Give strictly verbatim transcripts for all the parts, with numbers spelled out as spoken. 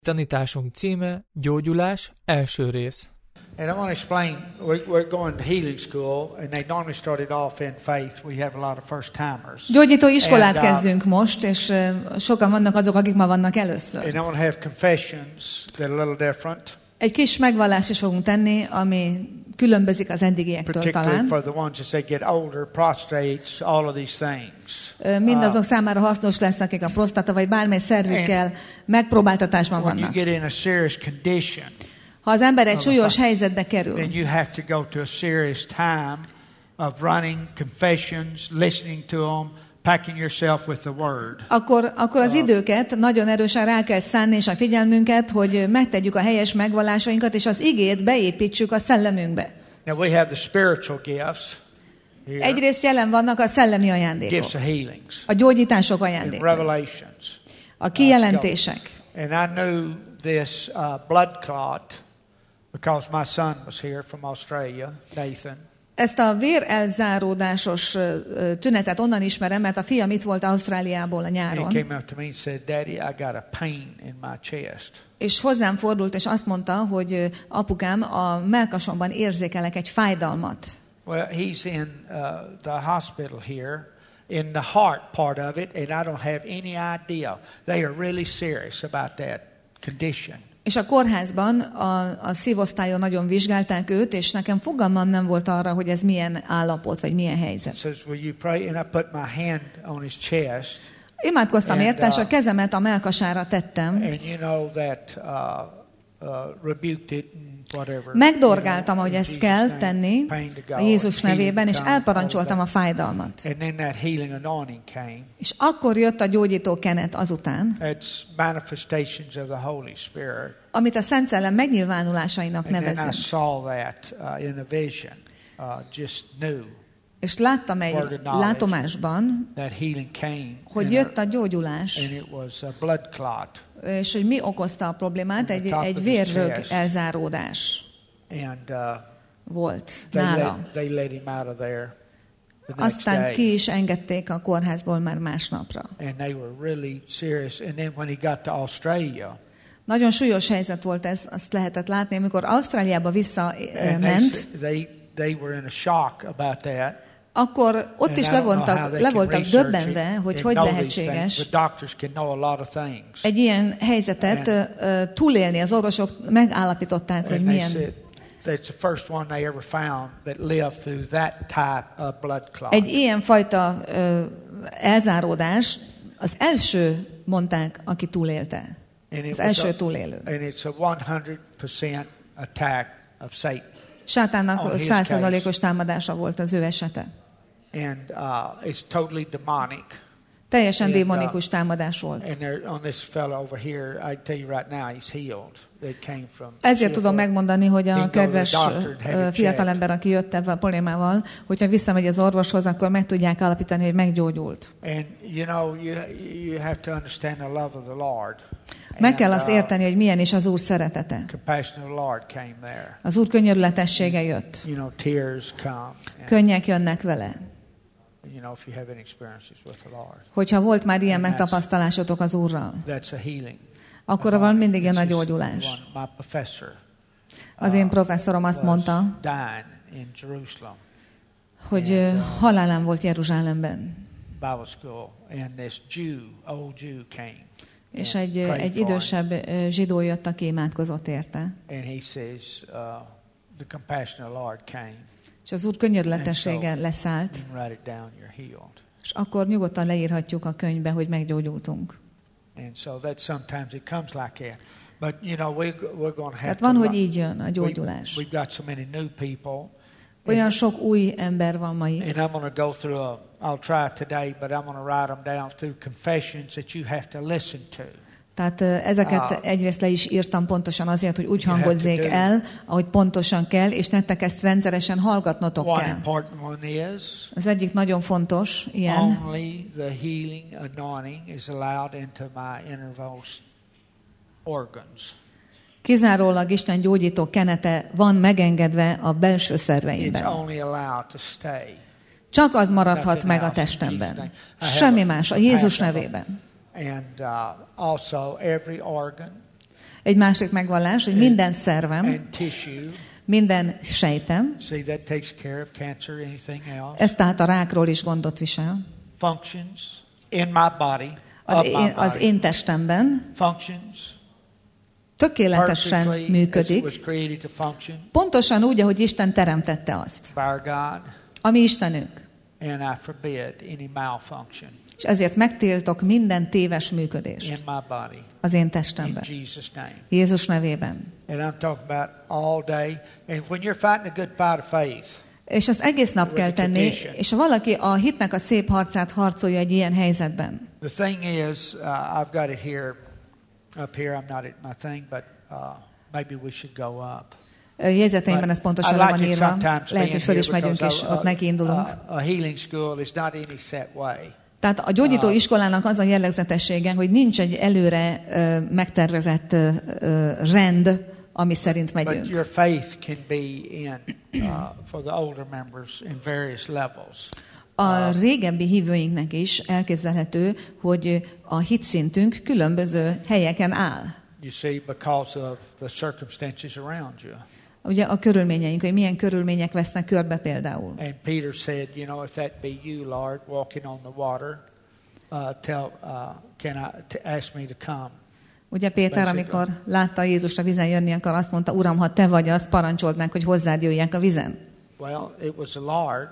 Tanításunk címe Gyógyulás, első rész. And I want to explain, we're going to healing school, and they normally started off in faith. We have a lot of first-timers. Gyógyító iskolát And, uh, kezdünk most, és uh, sokan vannak azok, akik ma vannak először. And I want to have confessions that are a little different. Egy kis megvallást is fogunk tenni, ami különbözik az eddigiektől Particularly talán. for the ones as they get older, prostrates, all of these things. Ö, Mindazok számára hasznos lesz, akik a prostata vagy bármely szervükkel megpróbáltatásban When you vannak. get in a serious condition, Ha az ember egy súlyos helyzetbe kerül, then you have to go to a serious time of running confessions, listening to them, packing yourself with the word. akkor, akkor az időket nagyon erősen rá kell szánni, és a figyelmünket, hogy megtegyük a helyes megvallásainkat, és az igét beépítsük a szellemünkbe. Now we have the spiritual gifts here, Egyrészt jelen vannak a szellemi ajándékok, gifts of healings, a gyógyítások and ajándékok, revelations. a kijelentések. And I knew this uh, blood clot because my son was here from Australia, Nathan. Ezt a vérelzáródásos ö, ö, tünetet onnan ismerem, mert a fiam itt volt Ausztráliából a And he nyáron, came up to me and said, "Daddy, I got a pain in my chest." és hozzám fordult, és azt mondta, hogy ö, apukám, a mellkasomban érzékelek egy fájdalmat. Well, he's in uh, the hospital here, in the heart part of it, and I don't have any idea. They are really serious about that condition. És a kórházban a, a szívosztályon nagyon vizsgálták őt, és nekem fogalmam nem volt arra, hogy ez milyen állapot, vagy milyen helyzet. Says, "Will you pray?" And I put my hand on his chest, Imádkoztam And, érte, és uh, a kezemet a mellkasára tettem. and you know that uh, uh, rebuked it and whatever. Megdorgáltam, You ahogy know, ezt in kell Jesus' name, tenni pain to go, a Jézus healing nevében, és come, all of elparancsoltam a that. fájdalmat. And then that healing anointing came. És akkor jött a gyógyító kenet azután, It's manifestations of the Holy Spirit. amit a Szent Szellem megnyilvánulásainak And then I nevezünk. saw that uh, in a vision, uh, just knew És láttam egy Word of knowledge. látomásban, that healing came. hogy and, jött a gyógyulás, and it was a blood clot. és hogy mi okozta a problémát, egy, top egy of his vérrög chest. elzáródás And uh, volt they, nála. let, they let him out of there the next Aztán day. ki is engedték a kórházból már másnapra. And they were really serious. And then when he got to Australia, Nagyon súlyos helyzet volt ez, azt lehetett látni, amikor Ausztráliába and they, visszament, s- they, they were in a shock about that. akkor ott And is I le, don't know how voltak, they le can voltak research it döbbenve, hogy and hogy know these things. lehetséges The doctors can know a lot of things. egy ilyen helyzetet ö, ö, túlélni. Az orvosok megállapították, hogy And they milyen. said that's the first one they ever found that lived through that type of blood clot. Egy ilyen fajta ö, elzáródás az első, mondták, aki túlélte. And it Az was első a- túlélő. And it's a one hundred percent attack of Satan. Sátánnak On his száz százalékos támadása volt az ő esete. And uh, it's totally demonic. Teljesen And, démonikus támadás volt. And there, on this fellow over here, I tell you right now, he's healed. They came from. Ezért tudom megmondani, hogy He'd go a to the kedves doctor and have ö, it fiatalember, aki jött ebben a problémával, hogyha visszamegy az orvoshoz, akkor meg tudják állapítani, hogy meggyógyult. And you know, you you have to understand the love of the Lord. Meg kell And, azt uh, érteni, hogy milyen is az Úr szeretete. compassion of the Lord came there. Az Úr könyörületessége jött. You know, tears come. And, Könnyek jönnek vele. you know, if you have any experiences with the Lord, Hogyha volt már ilyen And that's- megtapasztalásotok az Úrral, that's a healing. akkor van mindig jön It's a just gyógyulás. one- My professor Az én professzorom azt was mondta, dying in Jerusalem hogy ö, halálán volt Jeruzsálemben. Bible school, and this Jew, old Jew, came. És and egy, ö, prayed egy for him. idősebb ö, zsidó jött, aki imádkozott érte. And he says, uh, the compassion of the Lord came. És az Úr könyörületessége And so- leszállt. You can write it down, you're healed. És akkor nyugodtan leírhatjuk a könyvbe, hogy meggyógyultunk. And so that sometimes it comes like that. But you know, we we're going to have Tehát to. van, hogy lo- így jön a we, gyógyulás. we've got so many new people. Olyan And, sok új ember van ma itt. and I'm going to go through a. I'll try it today, but I'm going to write them down through confessions that you have to listen to. Tehát ö, ezeket Ah. egyrészt le is írtam pontosan azért, hogy úgy You have to hangozzék do. el, ahogy pontosan kell, és nektek ezt rendszeresen hallgatnotok One kell. important one is Az egyik nagyon fontos ilyen, only the healing anointing is allowed into my innermost organs. kizárólag Isten gyógyító kenete van megengedve a belső It's szerveimben. only allowed to stay. Csak az maradhat Nothing meg a else in testemben. Jesus' name. I have Semmi a más, a Jézus passion. nevében. And uh, also every organ Egy másik megvallás, hogy minden szervem, and tissue. minden sejtem, See, that takes care of cancer, anything else. ez tehát a rákról is gondot visel. Functions in my body, Az of én, my az body. én testemben Functions tökéletesen perfectly as it működik, was created to function pontosan úgy, ahogy Isten teremtette azt, by our God. ami Istenünk. And I forbid any malfunction És ezért megtiltok minden téves működést in my body. az én In testemben. Jesus' name. Jézus nevében. And I'm talking about all day. And when you're fighting a good fight of faith, És ezt egész nap kell tenni, és ha valaki a hitnek a szép harcát harcolja egy ilyen helyzetben. the thing is, uh, I've got it here, up here. I'm not at my thing, but uh, maybe we should go up. Jegyzeteimben ez pontosan le van írva. Lehet, hogy being föl is here megyünk, és because ott nekiindulunk. A, a healing school is not any set way. Tehát a gyógyító iskolának az a jellegzetessége, hogy nincs egy előre ö, megtervezett ö, ö, rend, ami szerint But megyünk. your faith can be in uh, for the older members in various levels. A régebbi hívőinknek is elképzelhető, hogy a hitszintünk különböző helyeken áll. You see, because of the circumstances around you. Ugye a körülményeink, hogy milyen körülmények vesznek körbe például. And Peter said, you know, if that be you, Lord, walking on the water, uh, tell, uh, can I t- ask me to come? Ugye Péter, amikor látta Jézust a vízen jönni, akkor azt mondta, Uram, ha te vagy az, parancsold meg, hogy hozzád jöjjek a vízen. Well, it was the Lord,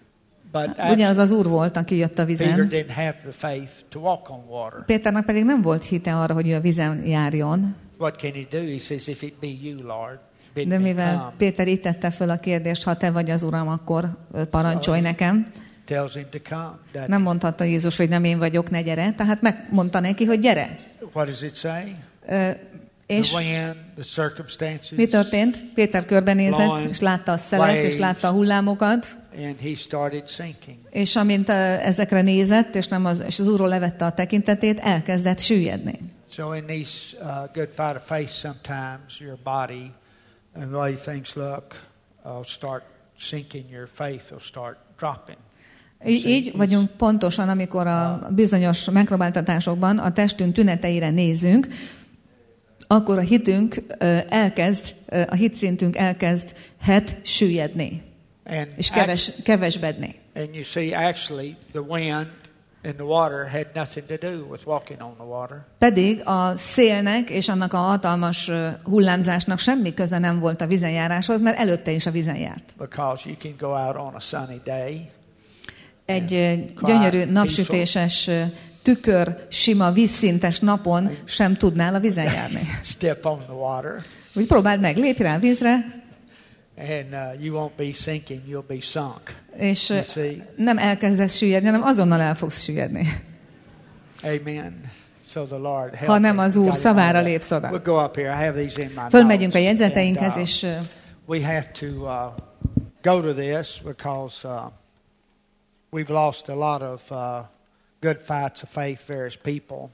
but Ugye az actually, az Úr volt, aki jött a Peter vízen. didn't have the faith to walk on water. Péternek pedig nem volt hite arra, hogy ő a vízen járjon. What can he do? He says, if it be you, Lord, bid De me mivel come. Péter itt tette föl a kérdést, ha te vagy az Uram, akkor parancsolj nekem. Tells him to come. doesn't Nem he? mondhatta Jézus, hogy nem én vagyok, ne gyere. Tehát megmondta neki, hogy gyere. What does it say? Ö, és The wind, the circumstances. mi történt? Péter körbenézett, Blowing és látta a szelet, és látta a hullámokat, And he started sinking. és amint ö, ezekre nézett, és, nem az, és az Úrról levette a tekintetét, elkezdett süllyedni. So in these uh, good fight of faith, sometimes your body and the way things look will start sinking. Your faith will start dropping. Így, így vagyunk pontosan, amikor a bizonyos megpróbáltatásokban a testünk tüneteire nézünk, akkor a hitünk ö, elkezd, ö, a hitszintünk elkezdhet süllyedni, And, és keves, kevesbedni. act- and you see, actually, the wind and the water had nothing to do with walking on the water. Pedig a szélnek és annak a hatalmas ö, hullámzásnak semmi köze nem volt a vízenjáráshoz, mert előtte is a vízen járt. Because you can go out on a sunny day. Egy ö, gyönyörű, napsütéses, ö, tükör, sima, vízszintes napon sem tudnál a vízen járni. Step on the water, Úgy próbáld meg, lépj rá a vízre, and uh, you won't be sinking, you'll be sunk. és You see? nem elkezdesz süllyedni, hanem azonnal el fogsz süllyedni. Amen. So the Lord help Ha nem me. az Úr Got it szavára all lépsz oda. We'll go up here. I have these in my Fölmegyünk a notes. jegyzeteinkhez, And, uh, és ö, we have to uh, go to this because uh, we've lost a lot of uh, good fights of faith, various people.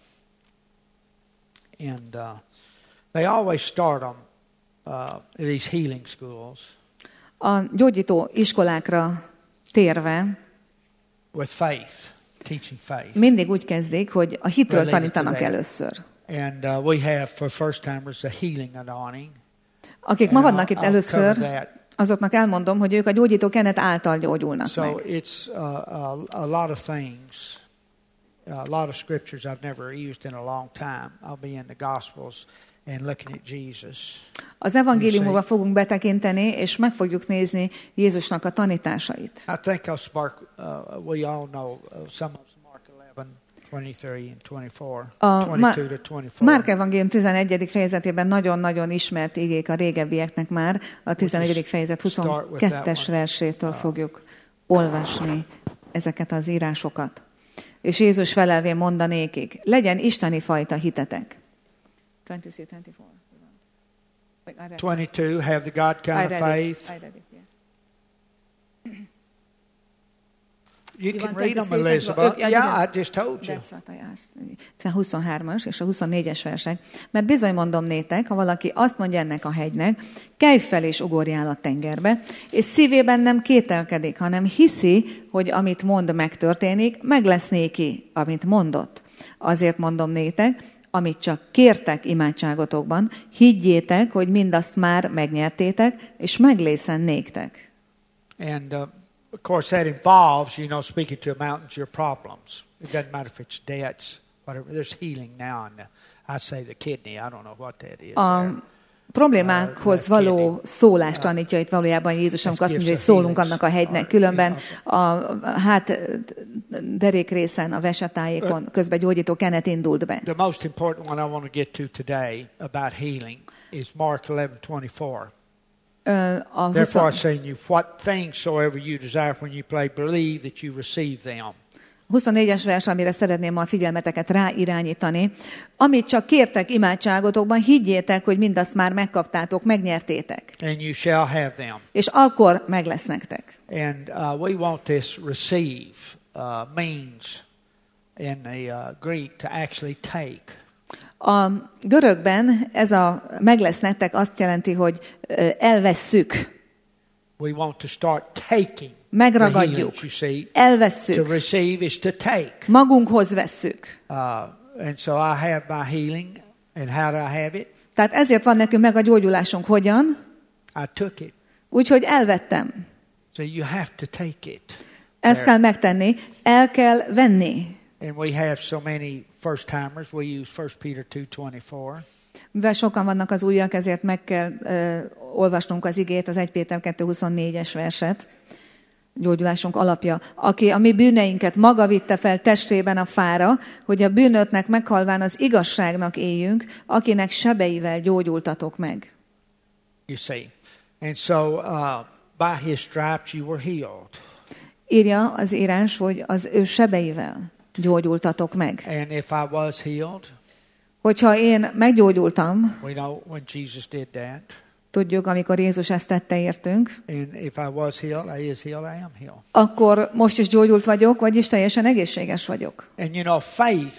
And uh, they always start them, uh, these healing schools, a gyógyító iskolákra térve with faith, teaching faith. mindig úgy kezdik, hogy a hitről Related tanítanak to that. először. And uh, we have, for first timers, the healing anointing. Akik ma And vannak I'll- itt I'll először, cover that. azoknak elmondom, hogy ők a gyógyító kenet által gyógyulnak So meg. it's uh, a, a lot of things, a lot of scriptures I've never used in a long time. I'll be in the Gospels and looking at Jesus. Az evangéliumba fogunk betekinteni, és meg fogjuk nézni Jézusnak a tanításait. I think I'll spark, uh, we all know uh, some of Mark eleven, twenty-three and twenty-four, A twenty-two to twenty-four. Márk evangélium tizenegyedik fejezetében nagyon-nagyon ismert igék a régebbieknek már, a tizenegyedik fejezet huszonkettes versétől fogjuk olvasni ezeket az írásokat. És Jézus felelvén mondanékik, legyen isteni fajta hitetek. twenty-three, twenty-four. Wait, I read it. twenty-two, have the God I kind of read faith. it. I read it, yeah. You You can want read to them, see it? Elizabeth. Yeah, Yeah, you I just told you. That's what I asked. huszonhármas és a huszonnégyes versek. Mert bizony mondom nétek, ha valaki azt mondja ennek a hegynek, kelj fel és ugorjál a tengerbe, és szívében nem kételkedik, hanem hiszi, hogy amit mond megtörténik, meg lesz néki, amit mondott. Azért mondom nétek, amit csak kértek imádságotokban, higgyétek, hogy mindazt már megnyertétek, és meglészen néktek. And uh, of course that involves, you know, speaking to a mountain, your problems. It doesn't matter if it's debts, whatever. There's healing now, and I say the kidney. I don't know what that is. A problémákhoz való szólás tanítja itt valójában Jézus, amikor azt mondja, hogy szólunk annak a hegynek. Különben a hát derék részen, a vesetájékon közben gyógyító kenet indult be. The most important one I want to get to today about healing is Mark eleven twenty-four. Therefore I say to you, what things soever you desire when you pray, believe that you receive them. huszonnégyes vers, amire szeretném a figyelmeteket ráirányítani. Amit csak kértek imádságotokban, higgyétek, hogy mindazt már megkaptátok, megnyertétek. And you shall have them. És akkor meg lesz nektek. And uh, we want this receive uh, means in the uh, Greek to actually take. A görögben ez a meg lesz nektek azt jelenti, hogy elvesszük. We want to start taking. Megragadjuk, elvesszük, to receive is to take. Magunkhoz vesszük. Uh, and so I have my healing, and how do I have it? Tehát ezért van nekünk meg a gyógyulásunk. Hogyan? I took it. Úgyhogy elvettem. So you have to take it. Ezt kell megtenni, el kell venni. And we have so many first timers. We use First Peter two twenty-four. Mivel sokan vannak az újak, ezért meg kell uh, olvasnunk az igét, az Első Péter kettő huszonnégyes verset. Gyógyulásunk alapja, aki a mi bűneinket maga vitte fel testében a fára, hogy a bűnöknek meghalván az igazságnak éljünk, akinek sebeivel gyógyultatok meg. You see. And so uh, by his stripes you were healed. Írja az írás, hogy az ő sebeivel gyógyultatok meg. And if I was healed, hogyha én meggyógyultam, we know when Jesus did that. Tudjuk, amikor Jézus ezt tette értünk, And if I was healed, I is healed, I am healed. Akkor most is gyógyult vagyok, vagyis teljesen egészséges vagyok. And you know, faith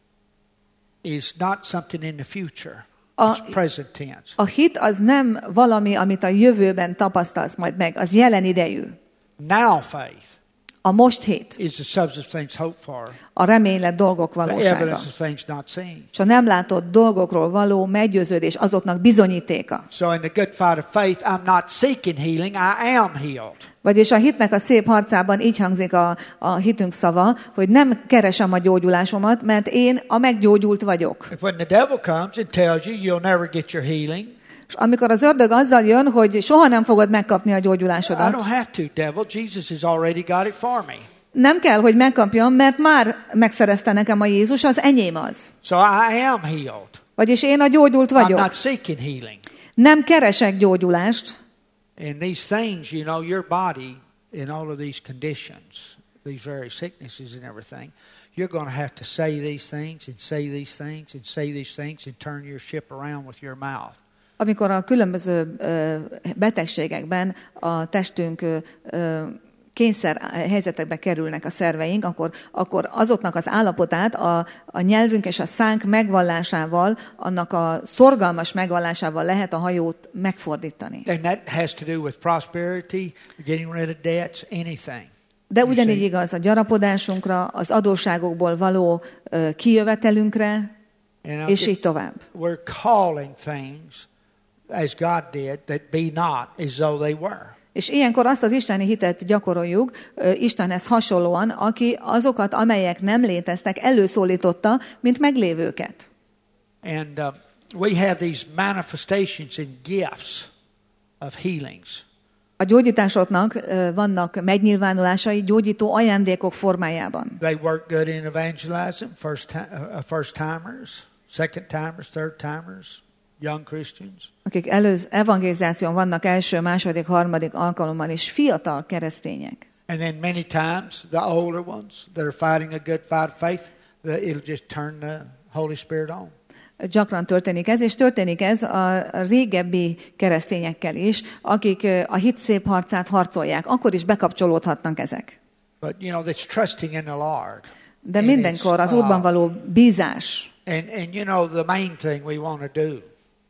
is not something in the future. A, It's present tense. A hit az nem valami, amit a jövőben tapasztalsz majd meg, az jelen idejű. Now faith. A most hit. Is the substance of things hoped for. A reménylett dolgok valósága. The evidence of things not seen. És a nem látott dolgokról való meggyőződés azoknak bizonyítéka. So in the good fight of faith, I'm not seeking healing, I am healed. Vagyis a hitnek a szép harcában így hangzik a, a hitünk szava, hogy nem keresem a gyógyulásomat, mert én a meggyógyult vagyok. If when the devil comes and tells you you'll never get your healing, és amikor az ördög azzal jön, hogy soha nem fogod megkapni a gyógyulásodat. I don't have to, devil. Jesus has already got it for me. Nem kell, hogy megkapjam, mert már megszerezte nekem a Jézus, az enyém az. So I am healed. Vagyis én a gyógyult vagyok. I'm not seeking healing. Nem keresek gyógyulást. And these things, you know, your body in all of these conditions, these very sicknesses and everything, you're going to have to say these things and say these things and say these things and turn your ship around with your mouth. Amikor a különböző ö, betegségekben a testünk ö, ö, kényszer helyzetekbe kerülnek a szerveink, akkor, akkor azoknak az állapotát a, a nyelvünk és a szánk megvallásával, annak a szorgalmas megvallásával lehet a hajót megfordítani. And that has to do with prosperity, getting rid of debts, anything. De ugyanígy igaz a gyarapodásunkra, az adósságokból való ö, kijövetelünkre, és így tovább. We're calling things as God did that be not as though they were. És ilyenkor azt az isteni hitet gyakoroljuk, Istenhez hasonlóan, aki azokat, amelyek nem léteztek, előszólította, mint meglévőket. And uh, we have these manifestations and gifts of healings. A gyógyításoknak vannak megnyilvánulásai gyógyító ajándékok formájában. They work good in evangelizing, first, uh, first timers, second timers, third timers, young Christians. Akik előz, evangelizáción vannak első, második, harmadik alkalommal, és fiatal keresztények. And then many times the older ones that are fighting a good fight of faith, it'll just turn the Holy Spirit on. Gyakran történik ez, és történik ez a régebbi keresztényekkel is, akik a hit szép harcát harcolják. Akkor is bekapcsolódhatnak ezek. But, you know, that's trusting in the Lord. De mindenkor az Úrban való bízás. And, and you know, the main thing we want to do.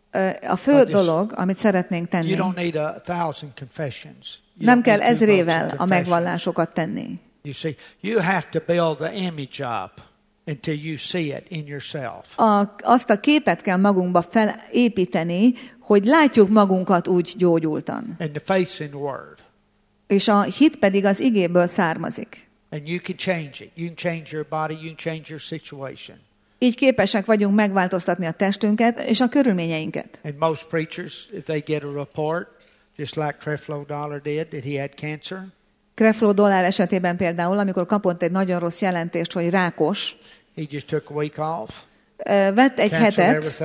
A fő dolog, amit szeretnénk tenni. You don't need a thousand confessions. Nem kell ezrével a megvallásokat tenni. You see, you have to build the image up until you see it in yourself. A, azt a képet kell magunkba felépíteni, hogy látjuk magunkat úgy gyógyultan. And the faith's in the word. És a hit pedig az igéből származik. And you can change it. You can change your body, you can change your situation. Így képesek vagyunk megváltoztatni a testünket és a körülményeinket. And most preachers, if they get a report, just like Creflo Dollar did, that he had cancer. Creflo Dollar esetében például, amikor kapott egy nagyon rossz jelentést, hogy rákos, he just took a week off. Vett egy hetet,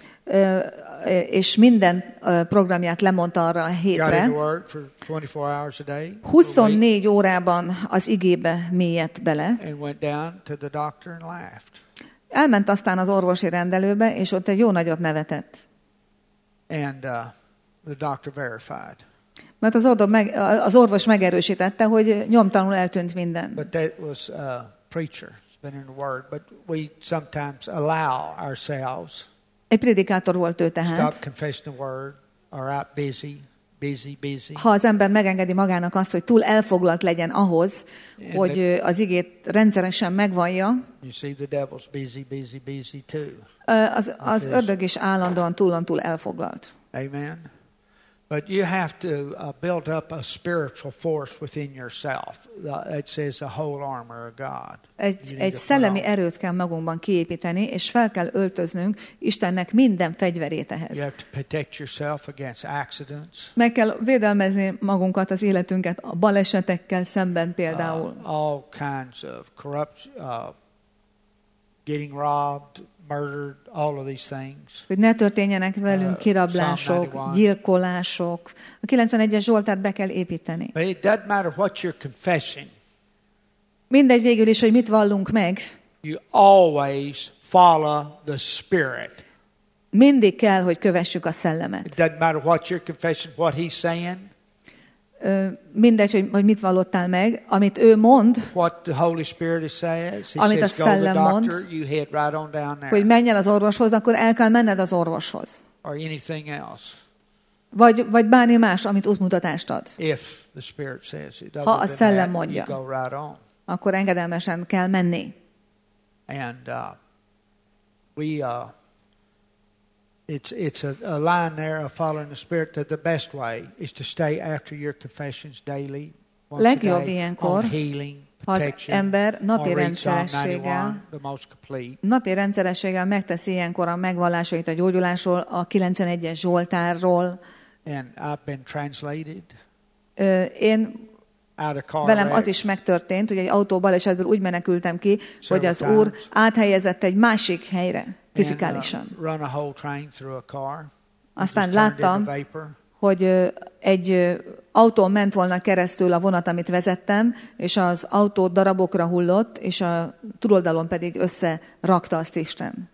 és minden programját lemondta arra a hétre. huszonnégy órában az igébe mélyedt bele. Elment aztán az orvosi rendelőbe, és ott egy jó nagyot nevetett. And, uh, the doctor verified. Mert az, meg, az orvos megerősítette, hogy nyomtalanul eltűnt minden. But that was a preacher. It's been in the word, but we sometimes allow ourselves. Egy prédikátor volt ő tehát. Stop confessing the word, or out busy, busy, busy. Ha az ember megengedi magának azt, hogy túl elfoglalt legyen ahhoz, and hogy the, az igét rendszeresen megvallja. You see the devil's busy, busy, busy too. Az, az ördög is állandóan túlontúl elfoglalt. Amen. But you have to uh, build up a spiritual force within yourself. The, it says the whole armor of God. Egy, egy szellemi erőt kell magunkban kiépíteni, és fel kell öltöznünk Istennek minden fegyverét ehhez. You have to protect yourself against accidents. Meg kell védelmezni magunkat, az életünket a balesetekkel szemben például. Uh, all kinds of corruption, uh, getting robbed, murdered, all of these things. Hogy ne történjenek velünk kirablások, gyilkolások. A kilencvenegyes Zsoltárt be kell építeni. But it doesn't matter what you're confessing. Mindegy végül is, hogy mit vallunk meg. You always follow the Spirit. Mindig kell, hogy kövessük a szellemet. It doesn't matter what you're confessing, what he's saying. Mindegy, hogy, hogy mit vallottál meg, amit ő mond, what the Holy Spirit says, he amit says, a szellem mond, doctor, you head right on down there. hogy menj el az orvoshoz, akkor el kell menned az orvoshoz. Or anything else. Vagy, vagy bármi más, amit útmutatást ad. If the Spirit says it, ha a szellem mondja, you go right on. Akkor engedelmesen kell menni. And uh, we... Uh, It's it's a, a line there of following the Spirit that the best way is to stay after your confessions daily, once Legjobb a day, ilyenkor, on healing, ha az protection, ember napi on read Psalm rendszerességgel, ninety-one, the most complete. napi rendszerességgel megteszi ilyenkor a megvallásait a gyógyulásról, a kilencvenegyes Zsoltárról. And I've been translated. Ö, én velem az is megtörtént, hogy egy autóbalesetből úgy menekültem ki, hogy az Úr áthelyezett egy másik helyre, fizikálisan. Aztán láttam, hogy egy autó ment volna keresztül a vonat, amit vezettem, és az autó darabokra hullott, és a túloldalon pedig összerakta azt Isten.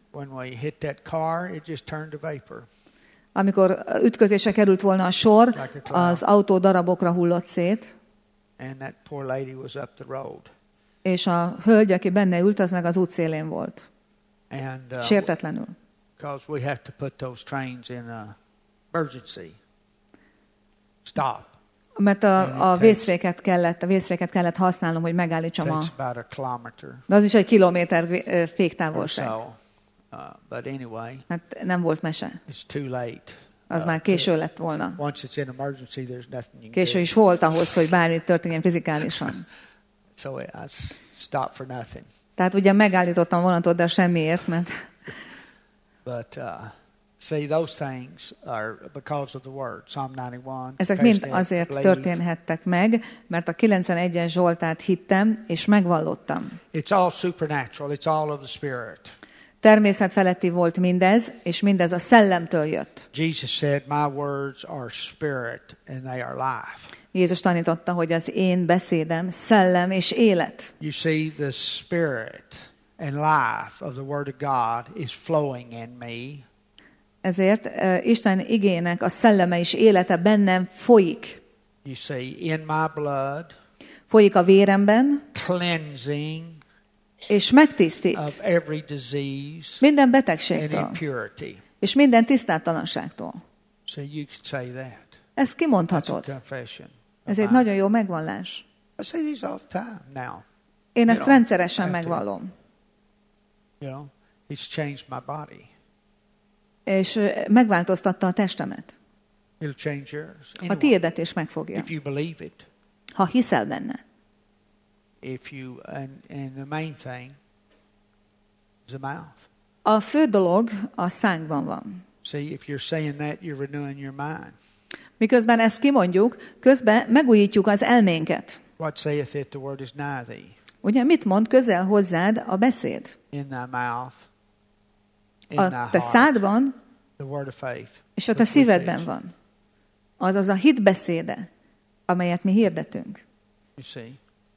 Amikor ütközésre került volna a sor, az autó darabokra hullott szét. And that poor lady was up the road. És a hölgy, aki benne ült, az meg az útszélén volt. And, uh, sértetlenül. Because we have to put those trains in a emergency. Stop. Mert a, a vészféket kellett, a vészféket kellett használnom, hogy megállítsam a... De az is egy kilométer féktávolság. So, uh, but anyway, hát nem volt mese. It's too late. Az már késő lett volna. Once it's in emergency, there's nothing you can Késő is volt ahhoz, hogy bármi történjen fizikálisan. So I stopped for nothing. Tehát ugye megállítottam vonatot, de semmiért, mert... But uh, see, those things are because of the word. Psalm ninety-one. Ezek mind azért történhettek meg, mert a kilencvenegyes Zsoltárt hittem, és megvallottam. It's all supernatural. It's all of the Spirit. Természet feletti volt mindez, és mindez a szellemtől jött. Jesus said, "My words are spirit and they are life." Jézus tanította, hogy az én beszédem szellem és élet. You see, the spirit and life of the Word of God is flowing in me. Ezért uh, Isten igének a szelleme és élete bennem folyik. You see, in my blood, folyik a véremben, cleansing és megtisztít of every disease minden betegségtől and impurity. És minden tisztátalanságtól. So you could say that. Ezt kimondhatod. Ez egy nagyon jó megvallás. I say these all the time now. Én ezt rendszeresen megvallom. You know, it's changed my body. És megváltoztatta a testemet. It'll change yours. A tiédet is meg fogja. If you believe it. Ha hiszel benne. If you and, and the main thing is the mouth. A fő dolog a szánkban van. See, if you're saying that, you're renewing your mind. Miközben ezt kimondjuk, közben megújítjuk az elménket. What saith it, the word is nigh thee. Ugye mit mond közel hozzád a beszéd? In thy mouth, in a thy te heart, szádban, the word of faith, és a te szívedben van. Azaz a hit beszéde, amelyet mi hirdetünk. You see,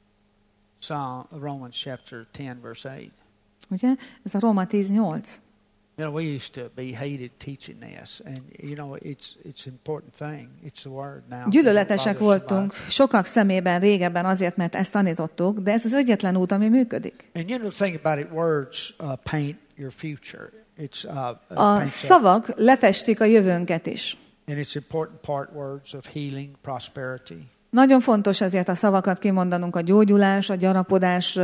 Psalm, Romans chapter ten, verse eight. Ugye? Ez a Róma tíz nyolc. You know, we used to be hated teaching this, and you know, it's it's an important thing. It's the word now. Gyűlöletesek voltunk sokak szemében régebben azért, mert ezt tanítottuk, de ez az egyetlen út, ami működik. And you know, think about it, words uh, paint your future. It's uh, uh, a szavak lefestik a jövőnket is. And it's important part words of healing, prosperity. Nagyon fontos ezért a szavakat kimondanunk a gyógyulás, a gyarapodás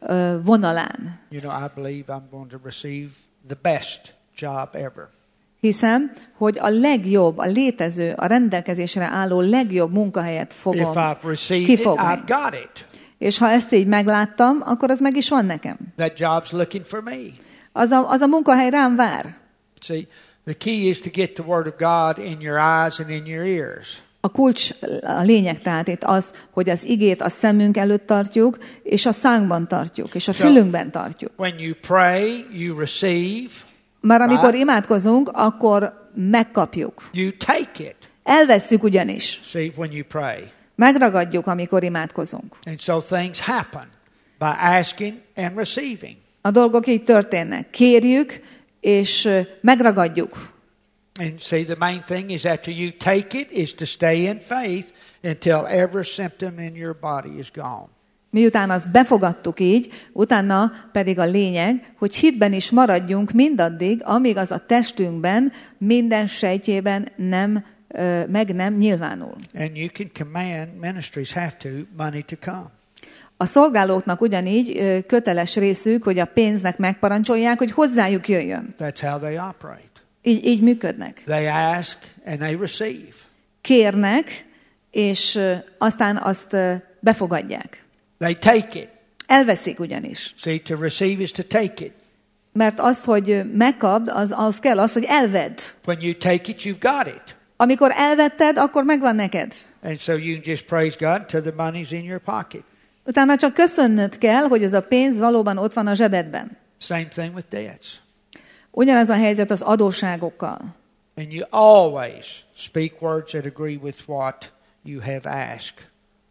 vonalán. You know, I believe I'm going to receive the best job ever. Hiszem, hogy a legjobb, a létező, a rendelkezésre álló legjobb munkahelyet fogom kifogni. It, I've got it. És ha ezt így megláttam, akkor az meg is van nekem. That job's looking for me. Az a, az a munkahely rám vár. See, the key is to get the word of God in your eyes and in your ears. A kulcs, a lényeg tehát itt az, hogy az igét a szemünk előtt tartjuk, és a szánkban tartjuk, és a fülünkben tartjuk. When you pray, you receive. Már amikor imádkozunk, akkor megkapjuk. You take it. Elvesszük ugyanis. See, when you pray. Megragadjuk, amikor imádkozunk. And so things happen by asking and receiving. A dolgok így történnek. Kérjük, és megragadjuk. And see, the main thing is after you take it is to stay in faith until every symptom in your body is gone. Miután azt befogadtuk így, utána pedig a lényeg, hogy hitben is maradjunk mindaddig, amíg az a testünkben minden sejtjében nem, ö, meg nem nyilvánul. And you can command, ministries have to, money to come. A szolgálóknak ugyanígy ö, köteles részük, hogy a pénznek megparancsolják, hogy hozzájuk jöjjön. That's how they operate. Így, így működnek. They ask and they receive. Kérnek, és ö, aztán azt ö, befogadják. They take it. Elveszik ugyanis. See, to receive is to take it. Mert azt, hogy megkapd, az, az kell az, hogy elvedd. When you take it, you've got it. Amikor elvetted, akkor megvan neked. And so you can just praise God till the money's in your pocket. Utána csak köszönnöd kell, hogy ez a pénz valóban ott van a zsebedben. Same thing with debts. Ugyanaz a helyzet az adósságokkal. And you always speak words that agree with what you have asked.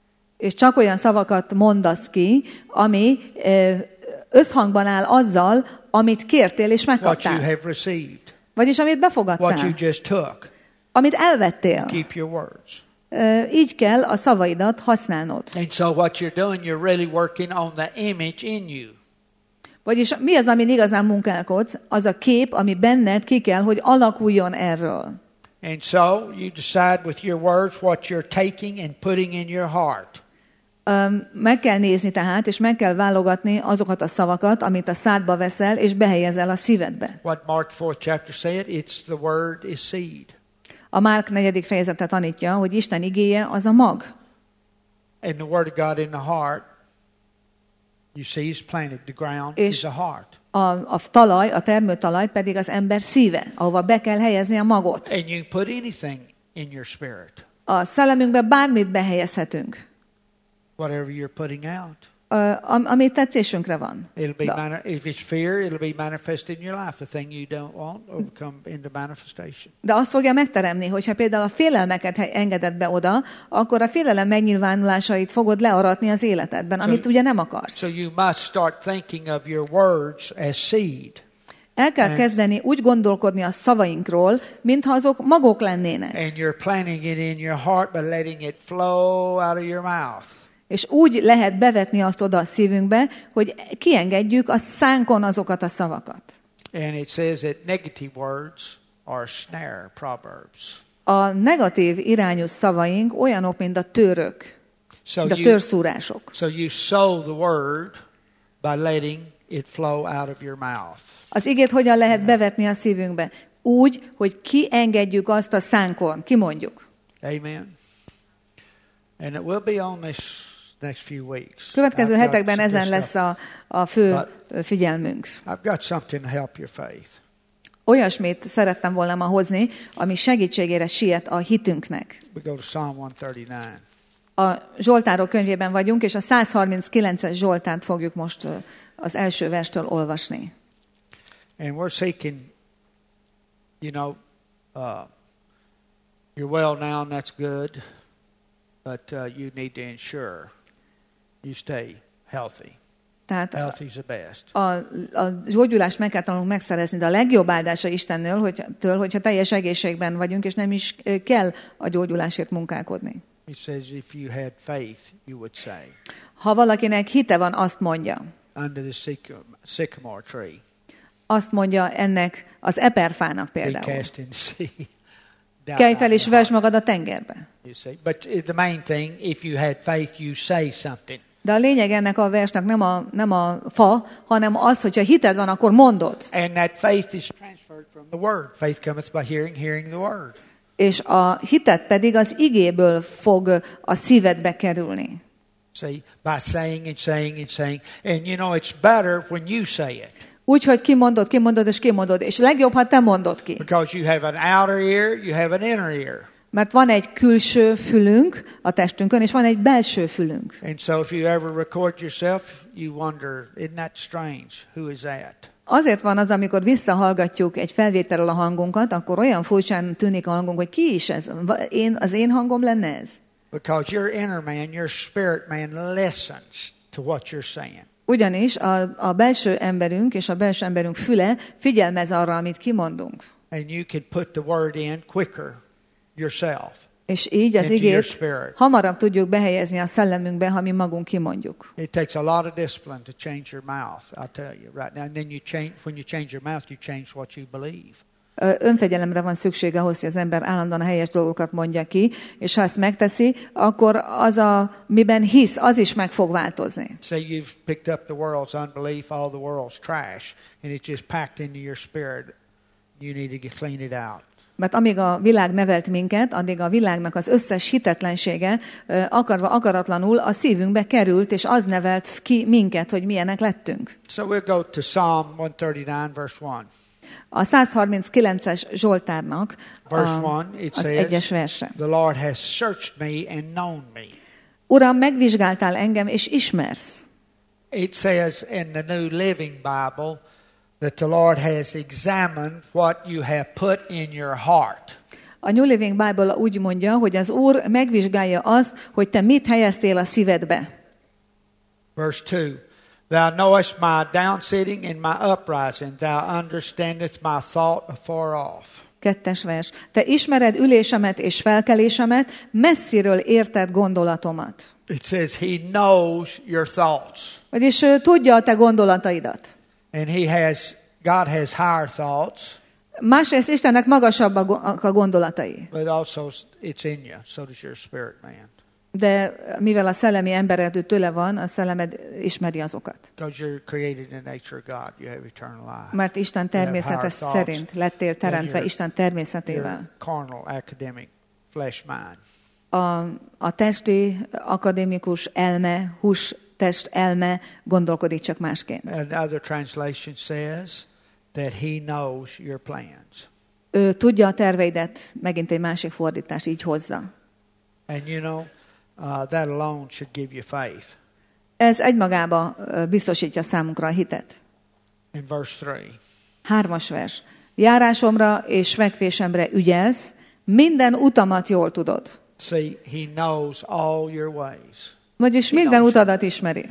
És csak olyan szavakat mondasz ki, ami összhangban áll azzal, amit kértél és megkaptál. What you have received. Vagyis amit befogadtál. What you just took. Amit elvettél. Keep your words. Így kell a szavaidat használnod. And so what you're doing, you're really working on the image in you. Vagyis mi az, amin igazán munkálkodsz? Az a kép, ami benned ki kell, hogy alakuljon erről. And so you decide with your words what you're taking and putting in your heart. Um, meg kell nézni tehát, és meg kell válogatni azokat a szavakat, amit a szádba veszel, és behelyezel a szívedbe. What Mark fourth chapter said, it's the word is seed. A Márk negyedik fejezete tanítja, hogy Isten igéje az a mag. And the word of God in the heart, you see, is planted. The ground és is a heart. A, a talaj, a termőtalaj pedig az ember szíve, ahova be kell helyezni a magot. And you can put anything in your spirit. A szellemünkbe bármit behelyezhetünk. Whatever you're putting out. Uh, am, ami tetszésünkre van. It'll be mani- if it's fear, it'll be manifested in your life. The thing you don't want will come into manifestation. De azt fogja megteremni, hogyha például a félelmeket engeded be oda, akkor a félelem megnyilvánulásait fogod learatni az életedben, amit so, ugye nem akarsz. So you must start thinking of your words as seed. El kell and, kezdeni úgy gondolkodni a szavainkról, mintha azok magok lennének. And you're planting it in your heart by letting it flow out of your mouth. És úgy lehet bevetni azt oda a szívünkbe, hogy kiengedjük a szánkon azokat a szavakat. And it says that negative words are snare proverbs. A negatív irányú szavaink olyanok, mint a tőrök, so mint a you, törszúrások. So you sow the word by letting it flow out of your mouth. Az igét hogyan lehet bevetni a szívünkbe? Úgy, hogy kiengedjük azt a szánkon, kimondjuk. Amen. And it will be on this next few weeks. Következő hetekben ezen lesz a, a fő figyelmünk. I've got something to help your faith. Olyasmit szerettem volna ma hozni, ami segítségére siet a hitünknek. We go to Psalm one thirty-nine. A Zsoltárok könyvében vagyunk, és a száz harminckilences Zsoltárt fogjuk most az első verstől olvasni. And we're seeking, you know, uh, you're well now and that's good, but uh, you need to ensure you stay healthy. Tehát healthy is the best. A, a gyógyulást meg kell tanulnunk megszerezni, de a legjobb áldása Istennől, hogy, től, hogyha teljes egészségben vagyunk, és nem is kell a gyógyulásért munkálkodni. He says, if you had faith, you would say. Ha valakinek hite van, azt mondja. Under the sycamore tree. Azt mondja ennek az eperfának például. Be cast in the sea. Kelj fel és vesd magad a tengerbe. You see, but the main thing, if you had faith, you say something. De a lényeg ennek a versnek nem a, nem a fa, hanem az, hogyha hited van, akkor mondod. And that faith is transferred from the word. Faith cometh by hearing, hearing the word. És a hitet pedig az igéből fog a szívedbe kerülni. See, by saying and saying and saying. And you know, it's better when you say it. Úgyhogy kimondod, kimondod és kimondod. És legjobb, ha te mondod ki. Because you have an outer ear, you have an inner ear. Mert van egy külső fülünk a testünkön, és van egy belső fülünk. And so if you ever record yourself, you wonder, isn't that strange? Who is that? Azért van az, amikor visszahallgatjuk egy felvételről a hangunkat, akkor olyan furcsán tűnik a hangunk, hogy ki is ez? Én, az én hangom lenne ez? Because your inner man, your spirit man listens to what you're saying. Ugyanis a, a belső emberünk és a belső emberünk füle figyelmez arra, amit kimondunk. And you can put the word in quicker yourself. És így az igét hamarabb tudjuk behelyezni a szellemünkbe, ha mi magunk kimondjuk. It takes a lot of discipline to change your mouth, I'll tell you right now. And then you change, when you change your mouth, you change what you believe. Önfegyelemre van szüksége ahhoz, hogy az ember állandóan a helyes dolgokat mondja ki, és ha ezt megteszi, akkor az, a, miben hisz, az is meg fog változni. Say you've picked up the world's unbelief, all the world's trash, and it's just packed into your spirit. You need to get clean it out. Mert amíg a világ nevelt minket, addig a világnak az összes hitetlensége akarva akaratlanul a szívünkbe került, és az nevelt ki minket, hogy milyenek lettünk. So we'll go to Psalm one thirty-nine, verse one. A száz harminckilences Zsoltárnak verse a, one, it az says, egyes verse. The Lord has searched me and known me. Uram, megvizsgáltál engem, és ismersz. It says in the New Living Bible that the Lord has examined what you have put in your heart. A New Living Bible úgy mondja, hogy az Úr megvizsgálja azt, hogy te mit helyeztél a szívedbe. Verse two. Thou knowest my downsitting and my uprising. Thou understandest my thought afar off. Kettes vers. Te ismered ülésemet és felkelésemet, messziről érted gondolatomat. It says he knows your thoughts. Vagyis ő tudja a te gondolataidat. And he has, God has higher thoughts. Másrészt Istennek magasabbak a gondolatai. But also it's in you, so does your spirit man. De mivel a szellemi embered tőle van, a szellemed ismeri azokat. Because you're created in the nature of God, you have eternal life. Mert Isten természete szerint lettél teremtve Isten természetével. Carnal, academic, flesh mind. A, a testi, akadémikus elme, hús test elme gondolkodik csak másként. Another translation says that he knows your plans. Ő tudja a terveidet, megint egy másik fordítás így hozza. And you know, uh, that alone should give you faith. Ez egymagába biztosítja számunkra a hitet. In verse three. Hármas vers. Járásomra és fekvésemre ügyelsz, minden utamat jól tudod. See, he knows all your ways. Vagyis minden utadat ismeri.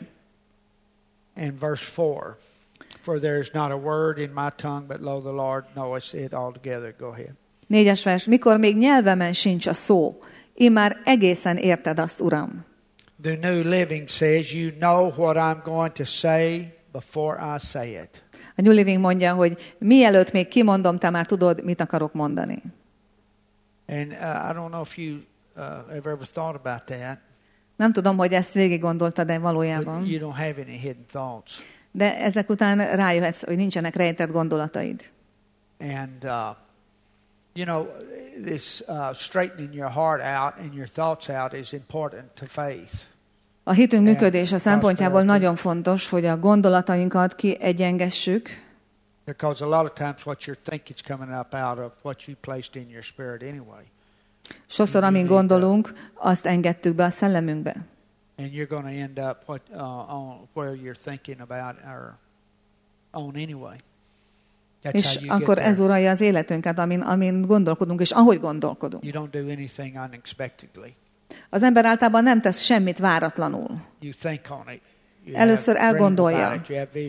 In verse four. For there is not a word in my tongue, but lo, the Lord knoweth it altogether. Go ahead. Négyes vers. Mikor még nyelvemen sincs a szó, immár egészen érted azt, Uram. The New Living says, you know what I'm going to say before I say it. A New Living mondja, hogy mielőtt még kimondom, te már tudod, mit akarok mondani. And uh, I don't know if you uh, have ever thought about that. Nem tudom, hogy ezt végig gondoltad, de valójában. You don't have any hidden thoughts. De ezek után rájöhetsz, hogy nincsenek rejtett gondolataid. And uh, you know, this uh, straightening your heart out and your thoughts out is important to faith. A hitünk működése szempontjából nagyon fontos, hogy a gondolatainkat kiegyengessük. Because a lot of times what you're thinking is coming up out of what you placed in your spirit anyway. Sokszor, amin gondolunk, azt engedtük be a szellemünkbe. And you're going to end up what, uh, on where you're thinking about our own anyway. That's És akkor ez uralja az életünket, amin, amin gondolkodunk, és ahogy gondolkodunk. You don't do anything unexpectedly. Az ember általában nem tesz semmit váratlanul. You think on it. You Először elgondolja,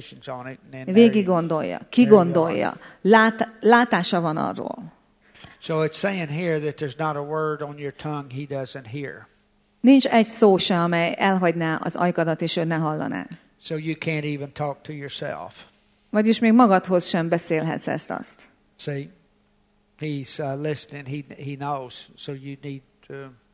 végig gondolja, kigondolja, lát, látása van arról. So it's saying here that there's not a word on your tongue he doesn't hear. Nincs egy szó se, amely elhagyná az ajkadat, és ő ne hallaná. So you can't even talk to yourself. Vagyis még magadhoz sem beszélhetsz ezt-azt. See, he's uh, listening, he, he knows, so you need to,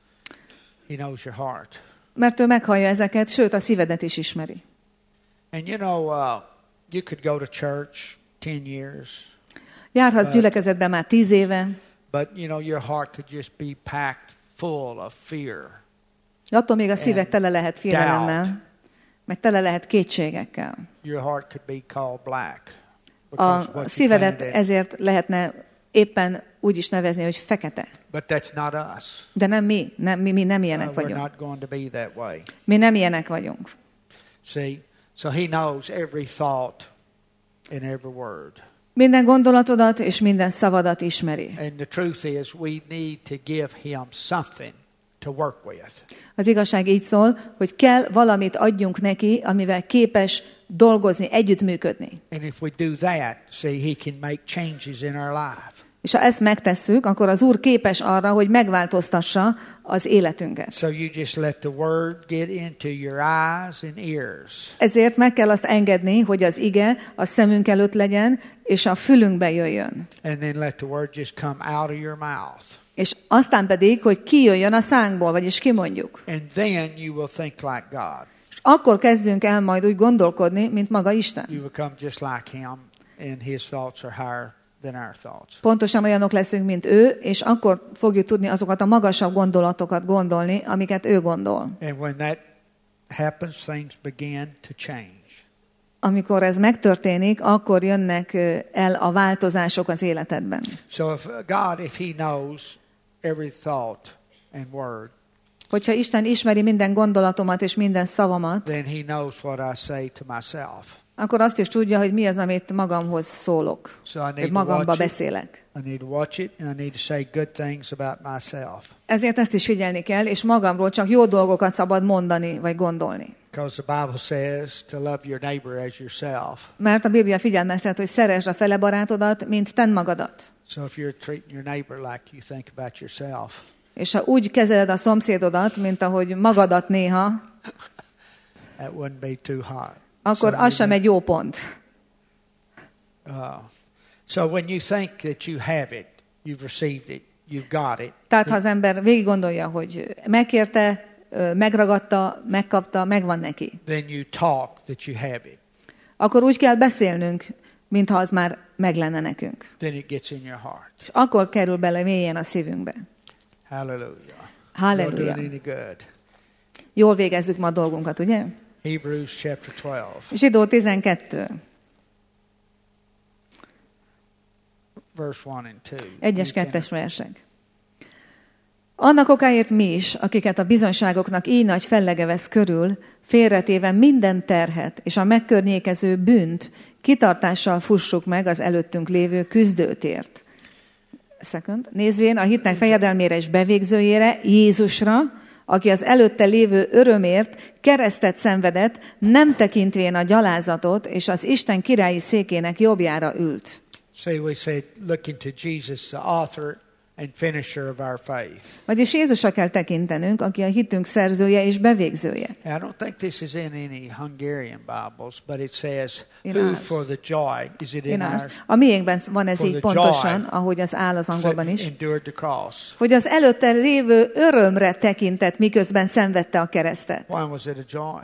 he knows your heart. Mert ő meghallja ezeket, sőt a szívedet is ismeri. And you know, uh, you could go to church ten years. Járhatsz gyülekezetbe már tíz éve. But you know, your heart could just be packed full of fear. Attól még a szíved tele lehet félelemmel, meg tele lehet kétségekkel. Your heart could be called black. A szívedet ezért lehetne éppen úgy is nevezni, hogy fekete. But that's not us. De nem mi, nem, mi, mi nem ilyenek Uh, vagyunk. we're not going to be that way. Mi nem ilyenek vagyunk. See, so he knows every thought and every word. Minden gondolatodat és minden szavadat ismeri. And the truth is, we need to give him something to work with. Az igazság így szól, hogy kell valamit adjunk neki, amivel képes dolgozni, együttműködni. And if we do that, see, he can make changes in our life. És ha ezt megtesszük, akkor az Úr képes arra, hogy megváltoztassa az életünket. So you just let the word get into your eyes and ears. Ezért meg kell azt engedni, hogy az ige a szemünk előtt legyen, és a fülünkbe jöjjön. And then let the word just come out of your mouth. És aztán pedig, hogy kijöjjön a szánkból, vagyis kimondjuk. And then you will think like God. És akkor kezdünk el majd úgy gondolkodni, mint maga Isten. You become just like him, and his thoughts are higher than our thoughts. Pontosan olyanok leszünk, mint ő, és akkor fogjuk tudni azokat a magasabb gondolatokat gondolni, amiket ő gondol. And when that happens, things begin to change. Amikor ez megtörténik, akkor jönnek el a változások az életedben. So if God, if he knows every thought and word, hogyha Isten ismeri minden gondolatomat és minden szavamat, then he knows what I say to myself. akkor azt is tudja, hogy mi az, amit magamhoz szólok, So I need hogy to magamba watch it. beszélek. I need to watch it, and I need to say good things about myself. Ezért ezt is figyelni kell, és magamról csak jó dolgokat szabad mondani, vagy gondolni. Because the Bible says to love your neighbor as yourself. Mert a Biblia figyelmeztet, hogy szeresd a fele barátodat, mint te magadat. So if you're treating your neighbor like you think about yourself, És ha úgy kezeled a szomszédodat, mint ahogy magadat néha, that wouldn't be too hot. akkor az sem egy jó pont. Uh, so when you think that you have it, you've received it, you've got it. Tehát ha az ember végig gondolja, hogy megkérte, megragadta, megkapta, megvan neki, Then you talk that you have it. akkor úgy kell beszélnünk, mintha az már meg lenne nekünk. Then it gets in your heart. És akkor kerül bele mélyen a szívünkbe. Hallelujah. Halleluja. Not doing any good. Jól végezzük ma a dolgunkat, ugye? Hebrews chapter twelve. Zsidó tizenkettő. Verse one and two. Egyes, kettes versek. Annak okáért mi is, akiket a bizonyságoknak így nagy fellege vesz körül, félretéve minden terhet és a megkörnyékező bűnt, kitartással fussuk meg az előttünk lévő küzdőtért. Second. Nézvén a hitnek fejedelmére és bevégzőjére, Jézusra, aki az előtte lévő örömért keresztet szenvedett, nem tekintvén a gyalázatot, és az Isten királyi székének jobbjára ült. See, we said, looking to Jesus, the author and finisher of our faith. Vagyis Jézusra kell tekintenünk, aki a hitünk szerzője és bevégzője. I don't think this is in any Hungarian Bibles, but it says, In who ours. for the joy, is it in ours? A miénkben van ez For így the pontosan, joy ahogy az áll az angolban is, endured the cross. hogy az előtte lévő örömre tekintett, miközben szenvedte a keresztet. Why was it a joy?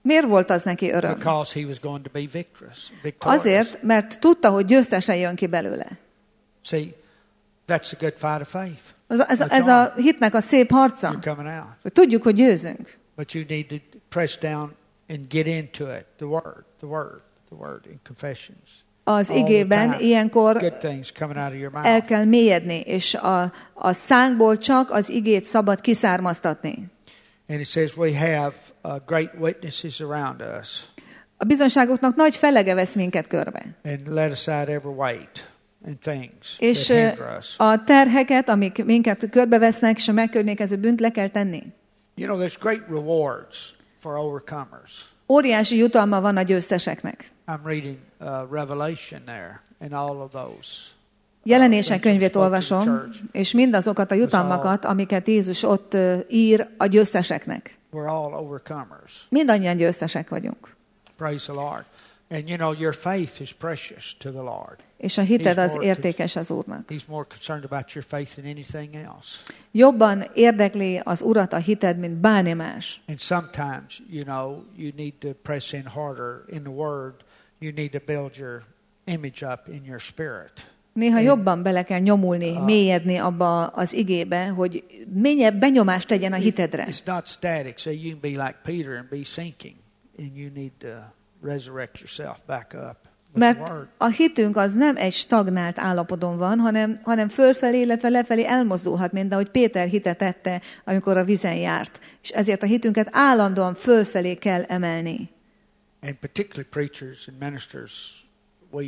Miért volt az neki öröm? Because he was going to be victorious, victorious. Azért, mert tudta, hogy győztesen jön ki belőle. See, that's a good fight of faith. Ez a, ez, a, ez a hitnek a szép harca. You're coming out. Hogy tudjuk, hogy győzünk. But you need to press down and get into it. The word, the word, the word in confessions. Az igében ilyenkor good things coming out of your mouth. El kell mélyedni, és a, a szánkból csak az igét szabad kiszármaztatni. And it says we have uh, great witnesses around us. A bizonságoknak nagy felege vesz minket körbe. And let aside every weight and things és that hinder us. A terheket, amik minket körbevesznek, és a megkörnyékező bűnt le kell tenni. You know, there's great rewards for overcomers. Óriási jutalma van a győzteseknek. I'm reading uh, Revelation there and all of those. Jelenések könyvét olvasom, és mindazokat a jutalmakat, amiket Jézus ott ír a győzteseknek. We're all overcomers. Mindannyian győztesek vagyunk. Praise the Lord. And you know, your faith is precious to the Lord. És a hited az értékes az Úrnak. He's more concerned about your faith than anything else. Jobban érdekli az Urat a hited, mint bármi más. And sometimes, you know, you need to press in harder in the Word. You need to build your image up in your spirit. Néha jobban bele kell nyomulni, uh, mélyedni abba az igébe, hogy mélyebb benyomást tegyen a hitedre. It's not static, so you can be like Peter and be sinking, and you need to resurrect yourself back up. Mert a hitünk az nem egy stagnált állapodon van, hanem, hanem fölfelé, illetve lefelé elmozdulhat, mint ahogy Péter hite tette, amikor a vízen járt. És ezért a hitünket állandóan fölfelé kell emelni. And particularly preachers and ministers, we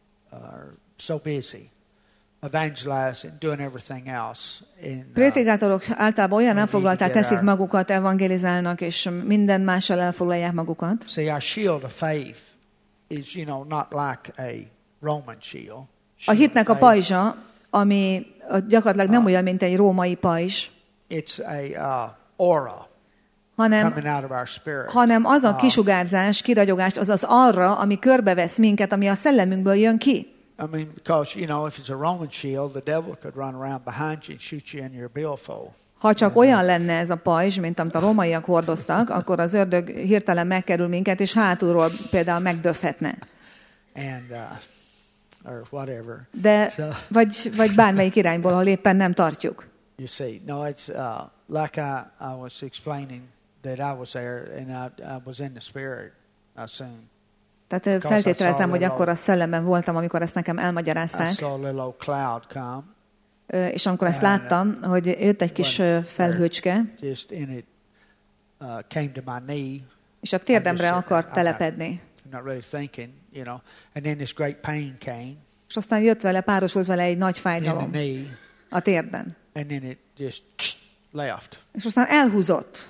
are so busy evangelizing, doing everything else. In, uh, Prédikátorok általában olyan elfoglaltá teszik magukat, evangelizálnak, és minden mással elfoglalják magukat. See, our shield of faith is, you know, not like a Roman shield. A hitnek a pajzsa, ami gyakorlatilag nem olyan, mint egy római pajzs. It's a uh, aura. Hanem, hanem az a kisugárzás, kiragyogás, az az arra, ami körbevesz minket, ami a szellemünkből jön ki. I mean, because, you know, if it's a Roman shield, the devil could run around behind you and shoot you in your billfold. Ha csak olyan lenne ez a pajzs, mint amit a rómaiak hordoztak, akkor az ördög hirtelen megkerül minket, és hátulról például megdöfhetne. And, uh, or whatever. De, so, vagy, vagy bármelyik irányból, ahol éppen nem tartjuk. You see, no, it's uh, like I, I was explaining that I was there and I, I was in the spirit, I assume. Tehát feltételezem, hogy akkor a szellemben voltam, amikor ezt nekem elmagyarázták. És amikor ezt láttam, hogy jött egy kis felhőcske, és a térdemre akart telepedni. És aztán jött vele, párosult vele egy nagy fájdalom a térdben. És aztán elhúzott.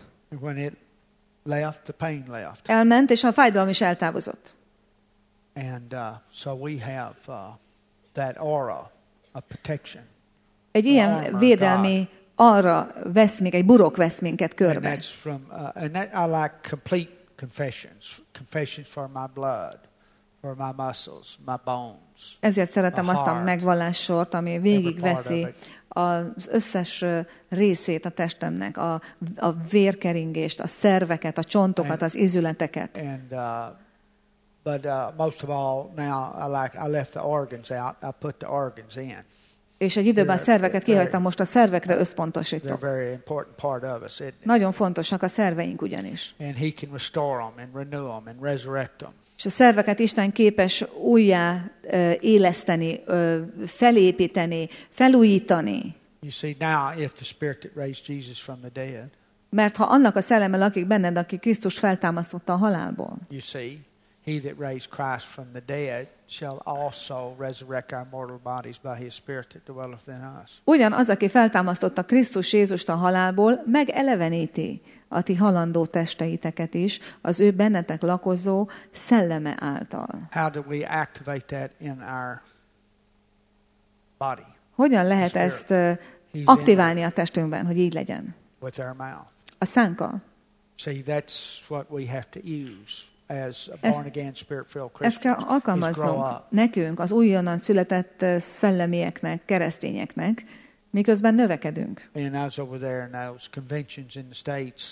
Elment, és a fájdalom is eltávozott. And uh, so we have uh, that aura of protection. Egy ilyen védelmi arra vesz még, egy burok vesz minket körbe. And that's from, uh, and that I like complete confessions. Confessions for my blood, for my muscles, my bones. Ezért szeretem azt a megvallássort, ami végigveszi az összes részét a testemnek, a, a vérkeringést, a szerveket, a csontokat, and, az izületeket. And, uh, But uh, most of all, now I like I left the organs out. I put the organs in. És egy időben a szerveket kihagytam, most a szervekre összpontosítok. They're very important part of us, isn't it? Nagyon fontosak a szerveink ugyanis. And he can restore them and renew them and resurrect them. És a szerveket Isten képes újjá uh, éleszteni, uh, felépíteni, felújítani. You see, now if the spirit that raised Jesus from the dead. Mert ha annak a szelleme lakik benned, aki Krisztus feltámasztotta a halálból. You see, he that raised Christ from the dead shall also resurrect our mortal bodies by his spirit that dwelleth in us. Ugyan az, aki feltámasztotta Krisztus Jézust a halálból, megeleveníti a ti halandó testeiteket is, az ő bennetek lakozó szelleme által. How do we activate that in our body? Hogyan lehet ezt aktiválni a testünkben, hogy így legyen? With our mouth. A szánkkal. See, that's what we have to use. As a born again, spirit-filled Christian, ezt kell alkalmaznunk nekünk, az újonnan született szellemieknek, keresztényeknek, miközben növekedünk.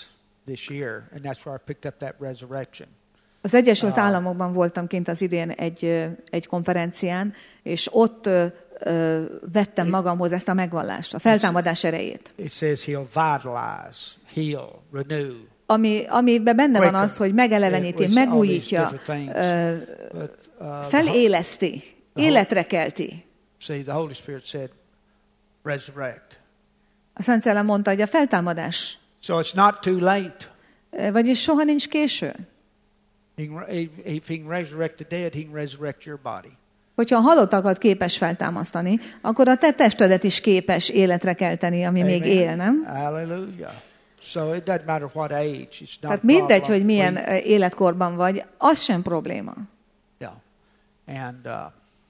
this year, and that's where I picked up that resurrection. Az Egyesült Államokban voltam kint az idén egy, egy konferencián, és ott ö, ö, vettem magamhoz ezt a megvallást, a feltámadás erejét. It says he'll vitalize, heal, renew. Ami, amiben benne van az, hogy megeleveníti, megújítja, ö, feléleszti, életre kelti. See, the Holy Spirit said, resurrect. A Szent Szellem mondta, hogy a feltámadás. So it's not too late. Vagyis soha nincs késő. If he can resurrect the dead, he can resurrect your body. Hogyha a halottakat képes feltámasztani, akkor a te testedet is képes életre kelteni, ami Amen. Még él, nem? Hallelujah. So it doesn't matter what age. It's not Tehát mindegy, hogy milyen we, életkorban vagy, az sem probléma. Yeah. And uh,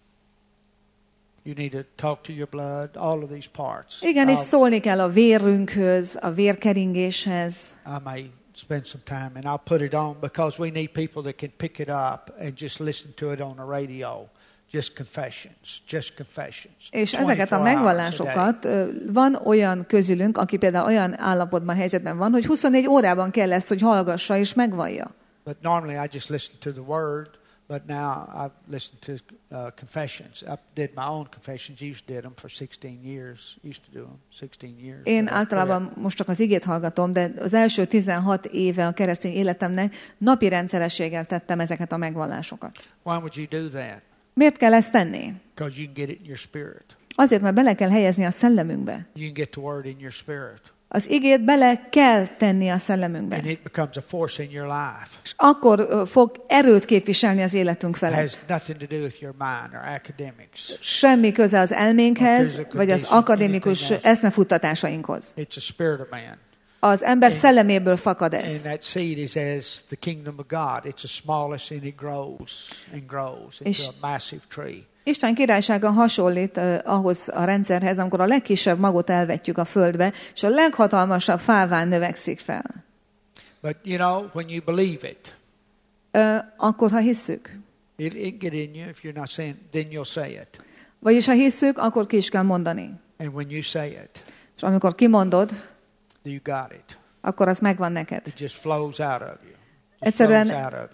you need to talk to your blood, all of these parts. Igen, és szólni kell a vérünkhöz, a vérkeringéshez. I may spend some time and I'll put it on because we need people that can pick it up and just listen to it on the radio. Just confessions, just confessions. És ezeket a megvallásokat, van olyan közülünk, aki például olyan állapotban, helyzetben van, hogy huszonnégy órában kell ezt, hogy hallgassa és megvallja. But normally I just listen to the word, but now I listen to uh, confessions. I did my own confessions. Used to do them for sixteen years. Used to do them sixteen years. Én általában most csak az igét hallgatom, de az első tizenhat éve a keresztény életemnek napi rendszerességgel tettem ezeket a megvallásokat. Why would you do that? Miért kell ezt tenni? Because you can get it in your spirit. Azért, mert bele kell helyezni a szellemünkbe. You can get the word in your spirit. Az igét bele kell tenni a szellemünkbe. And it becomes a force in your life. És akkor fog erőt képviselni az életünk felett. It has nothing to do with your mind or academics. Semmi köze az elménkhez, vagy az akadémikus eszmefuttatásainkhoz. It's a spirit of man. Az ember szelleméből fakad ez. And that seed is as the kingdom of God. It's the smallest and it grows and grows into a massive tree. Isten királysága hasonlít uh, ahhoz a rendszerhez, amikor a legkisebb magot elvetjük a földbe, és a leghatalmasabb fáván növekszik fel. But you know, when you believe it, uh, akkor, ha hisszük, it, it get in you. If you're not saying, then you'll say it. Vagyis, ha hisszük, akkor ki is kell mondani. And when you say it, és amikor kimondod, you got it. Akkor az megvan neked. It just flows out of you. Egyszerűen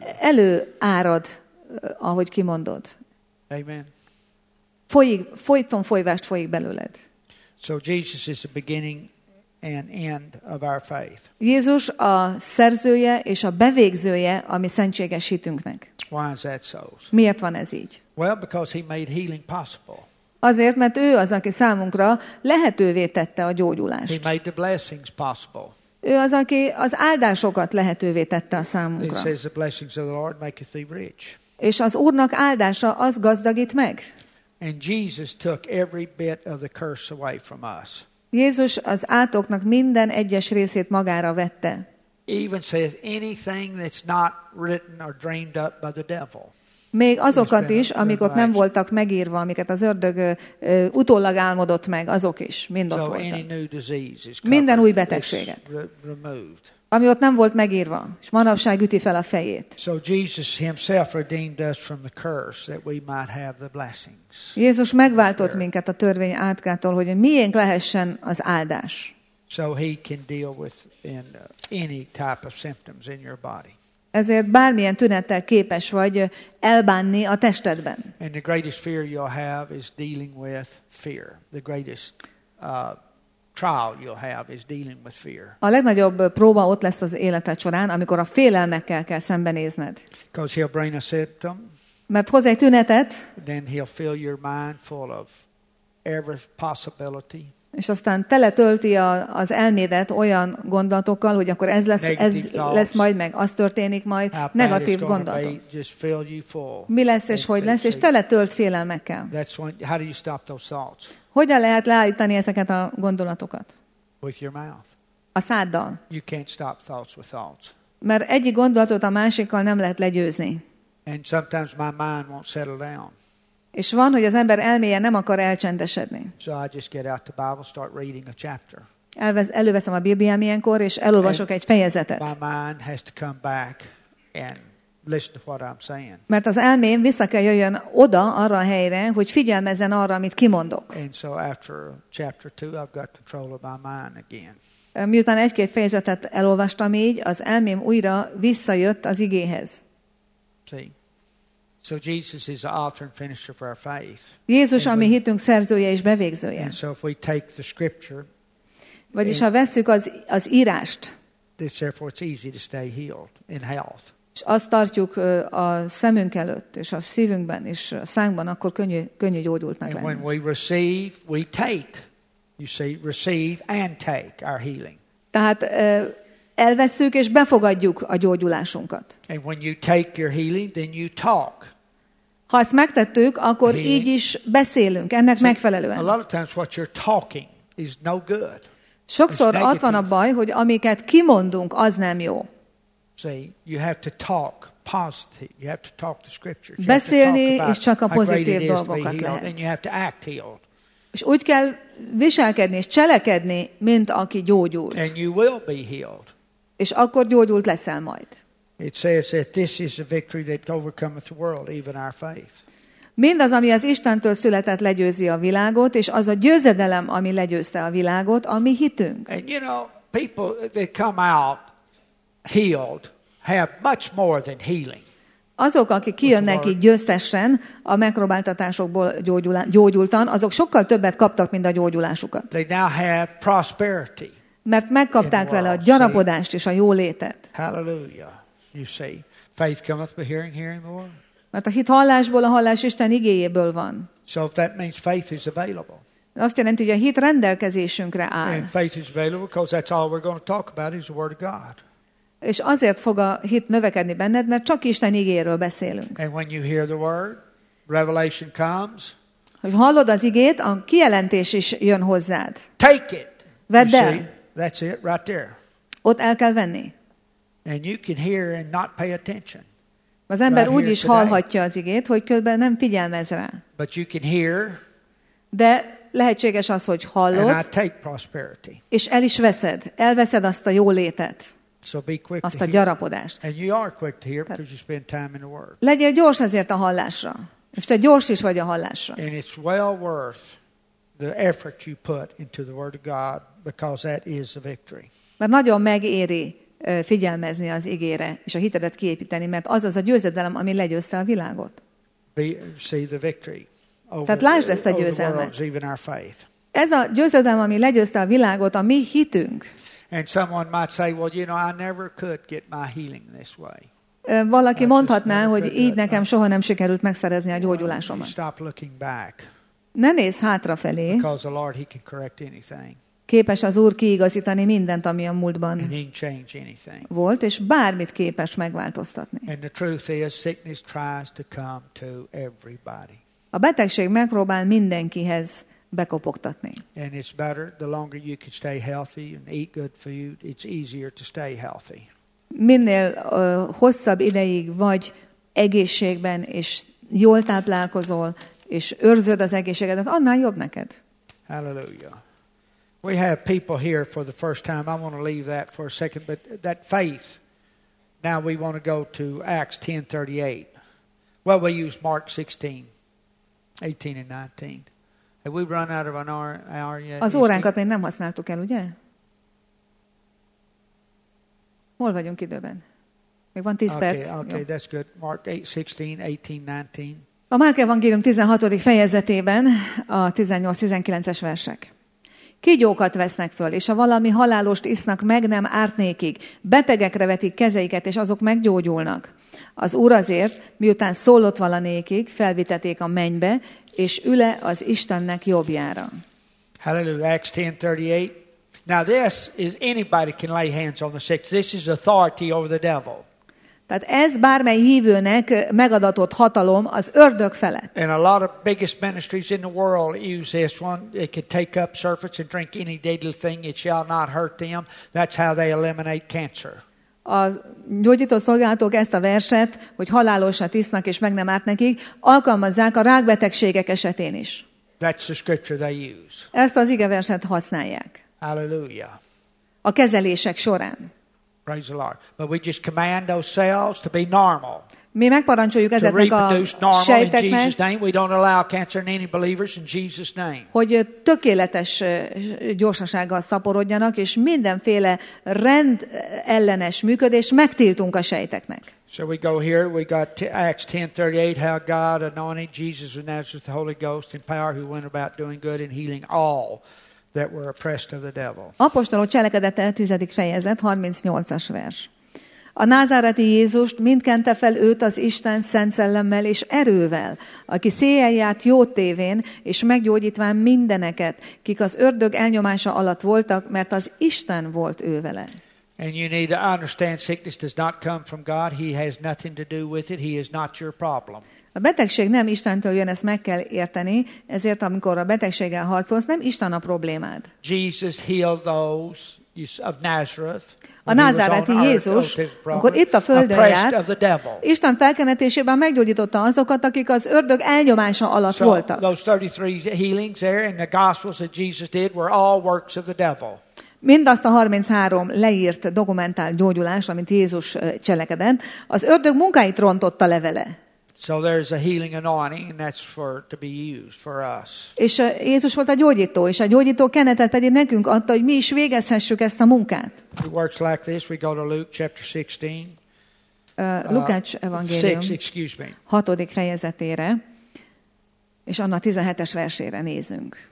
előárad, ahogy kimondod. Amen. Folyik, folyton folyvást folyik belőled. So Jesus is the beginning and end of our faith. Jézus a szerzője és a bevégzője a mi szentséges hitünknek. Why is that so? Miért van ez így? Well, because he made healing possible. Azért, mert ő az, aki számunkra lehetővé tette a gyógyulást. He made the blessings possible. Ő az, aki az áldásokat lehetővé tette a számunkra. It says the blessings of the Lord maketh thee rich. És az Úrnak áldása az gazdagít meg. And Jesus took every bit of the curse away from us. Jézus az átoknak minden egyes részét magára vette. Even says anything that's not written or dreamed up by the devil. Még azokat is, amik ott nem voltak megírva, amiket az ördög ö, ö, utólag álmodott meg, azok is mind ott voltak. Minden új betegséget, ami ott nem volt megírva, és manapság üti fel a fejét. Jézus megváltott minket a törvény átkától, hogy miénk lehessen az áldás. So he can deal with in any type of symptoms in your body. Ezért bármilyen tünettel képes vagy elbánni a testedben. And the greatest fear you'll have is dealing with fear. The greatest uh, trial you'll have is dealing with fear. A legnagyobb próba ott lesz az életed során, amikor a félelmekkel kell szembenézned. Because he'll bring a symptom. Mert hoz egy tünetet. Then he'll fill your mind full of every possibility. És aztán teletölti a, az elmédet olyan gondolatokkal, hogy akkor ez lesz, ez lesz majd, meg az történik majd, negatív gondolatok. Mi lesz és hogy lesz, és teletölt félelmekkel. Hogyan lehet leállítani ezeket a gondolatokat? A száddal. Mert egyik gondolatot a másikkal nem lehet legyőzni. And sometimes my mind won't settle down. És van, hogy az ember elméje nem akar elcsendesedni. So I just get out the Bible, start reading a chapter. Elvez, előveszem a Bibliám ilyenkor, és elolvasok egy fejezetet. My mind has to come back and listen to what I'm saying. Mert az elmém vissza kell jöjjön oda, arra a helyre, hogy figyelmezzen arra, amit kimondok. And so after chapter two, I've got control of my mind again. Miután egy-két fejezetet elolvastam így, az elmém újra visszajött az igéhez. See? So Jesus is the author and finisher of our faith. Jézus a mi hitünk szerzője és bevégzője. And so if we take the scripture, vagyis ha vesszük az, az írást, this therefore it's easy to stay healed in health. És azt tartjuk a szemünk előtt, és a szívünkben, és a szánkban, akkor könnyű, könnyű gyógyultnak lenni. And when we receive, we take. You see, receive and take our healing. Tehát elvesszük és befogadjuk a gyógyulásunkat. And when you take your healing, then you talk. Ha ezt megtettük, akkor healing. Így is beszélünk, ennek See, megfelelően. A lot of times what you're talking is no good. Sokszor ott van a baj, hogy amiket kimondunk, az nem jó. See, you have to talk positive. You have to talk the scriptures. Beszélni, és csak a pozitív dolgokat lehet. And you have to act healed. És úgy kell viselkedni és cselekedni, mint aki gyógyult. And you will be healed. És akkor gyógyult leszel majd. It says that this is a victory that overcometh the world, even our faith. Mindaz, ami az Istentől született, legyőzi a világot, és az a győzedelem, ami legyőzte a világot, a mi hitünk. And you know, people that come out healed have much more than healing. Azok, akik kijönnek így győztesen a megpróbáltatásokból gyógyultan, azok sokkal többet kaptak, mint a gyógyulásukat. They now have prosperity. Mert megkapták vele a gyarapodást és a jólétet. Hallelujah. You see, faith cometh by hearing, hearing the word. Mert a hit hallásból, a hallás Isten igéjéből van. So that means faith is available. Azt jelenti, hogy a hit rendelkezésünkre áll. And faith is available because that's all we're going to talk about is the word of God. És azért fog a hit növekedni benned, mert csak Isten igéről beszélünk. And when you hear the word, revelation comes. Ha hallod az igét, a kijelentés is jön hozzád. Take it. Vedd el. That's it right there. Ott el kell venni. And you can hear and not pay attention. Az ember úgy is hallhatja az igét, hogy közben nem figyelmez rá. But you can hear. De lehetséges az, hogy hallod, and I take prosperity. És el is veszed. Elveszed azt a jólétet. So be quick azt to a gyarapodást. And you are quick to hear because you spend time in the word. Legyél gyors azért a hallásra. És te gyors is vagy a hallásra. And it's well worth the effort you put into the word of God because that is the victory. Mert nagyon megéri figyelmezni az igére, és a hitedet kiépíteni, mert az az a győzedelem, ami legyőzte a világot. Be, see the victory over, Tehát lásd ezt a győzelmet. even our faith. Ez a győzedelem, ami legyőzte a világot, a mi hitünk. And someone might say, well, you know, I never could get my healing this way. Valaki mondhatná, hogy így nekem soha nem sikerült megszerezni a gyógyulásomat. Stop looking back. Ne nézz hátrafelé. Because the Lord, he can correct anything. Képes az Úr kiigazítani mindent, ami a múltban And he can change anything. volt, és bármit képes megváltoztatni. And the truth is, sickness tries to come to everybody. A betegség megpróbál mindenkihez bekopogtatni. And it's better the longer you can stay healthy and eat good food, it's easier to stay healthy. Minél uh, hosszabb ideig vagy egészségben, és jól táplálkozol, és őrzöd az egészségedet, annál jobb neked. Hallelujah. We have people here for the first time. I want to leave that for a second, but that faith. Now we want to go to Acts ten thirty-eight. Well, we use Mark sixteen, eighteen and nineteen. Have we run out of an hour, hour yet? Az óránkat még nem használtuk el, ugye? Hol vagyunk időben? Még van tíz okay, perc. Okay, Jó. That's good. Mark eight sixteen, eighteen, nineteen. A Márk evangélium tizenhatodik fejezetében a tizennyolc tizenkilences versek. Kígyókat vesznek föl, és ha valami halálost isznak, meg nem árt nékik. Betegekre vetik kezeiket, és azok meggyógyulnak. Az Úr azért, miután szólott valanékig, felviteték a mennybe, és üle az Istennek jobbjára. Hallelujah. Acts ten thirty-eight. Now this is anybody can lay hands on the sick. This is authority over the devil. Tehát ez bármely hívőnek megadatott hatalom az ördög felett. And a lot of biggest ministries in the world use this one. They can take up serpents and drink any deadly thing. It shall not hurt them. That's how they eliminate cancer. A gyógyító szolgálatok ezt a verset, hogy halálosat isznak és meg nem árt nekik, alkalmazzák a rákbetegségek esetén is. That's the scripture they use. Ezt az igeverset használják. Hallelujah. A kezelések során. Praise the Lord. But we just command those cells to be normal. Mi megparancsoljuk ezeknek a sejteknek, hogy tökéletes gyorsasággal szaporodjanak, és mindenféle rend ellenes működést megtiltunk a sejteknek. So we go here, we got Acts ten thirty-eight, how God anointed Jesus of Nazareth with the Holy Ghost and power, who went about doing good and healing all that were oppressed of the devil. Apostolok cselekedete tizedik fejezet, harmincnyolcas vers. A názáreti Jézust mind kente fel őt az Isten szent szellemmel és erővel, aki széjjel járt jót tévén, és meggyógyítván mindeneket, kik az ördög elnyomása alatt voltak, mert az Isten volt ő vele. And you need to understand sickness does not come from God. He has nothing to do with it. He is not your problem. A betegség nem Istentől jön, ezt meg kell érteni, ezért amikor a betegséggel harcolsz, nem Isten a problémád. Jesus healed those of Nazareth. A názáreti Jézus, amikor itt a földön járt, Isten felkenetésében meggyógyította azokat, akik az ördög elnyomása alatt voltak. Those thirty-three healings there in the Gospels that Jesus did were all works of the devil. Mindazt a harminchárom leírt dokumentált gyógyulás, amit Jézus cselekedett, az ördög munkáit rontotta le vele. So there's a healing anointing, and that's for to be used for us. És Jézus volt a gyógyító, és a gyógyító kenetet pedig nekünk adta, hogy mi is végezhessük ezt a munkát. It works like this. We go to Luke chapter sixteen. Uh, Lukács evangélium six, excuse me. hatodik fejezetére, és annak tizenhetes versére nézünk.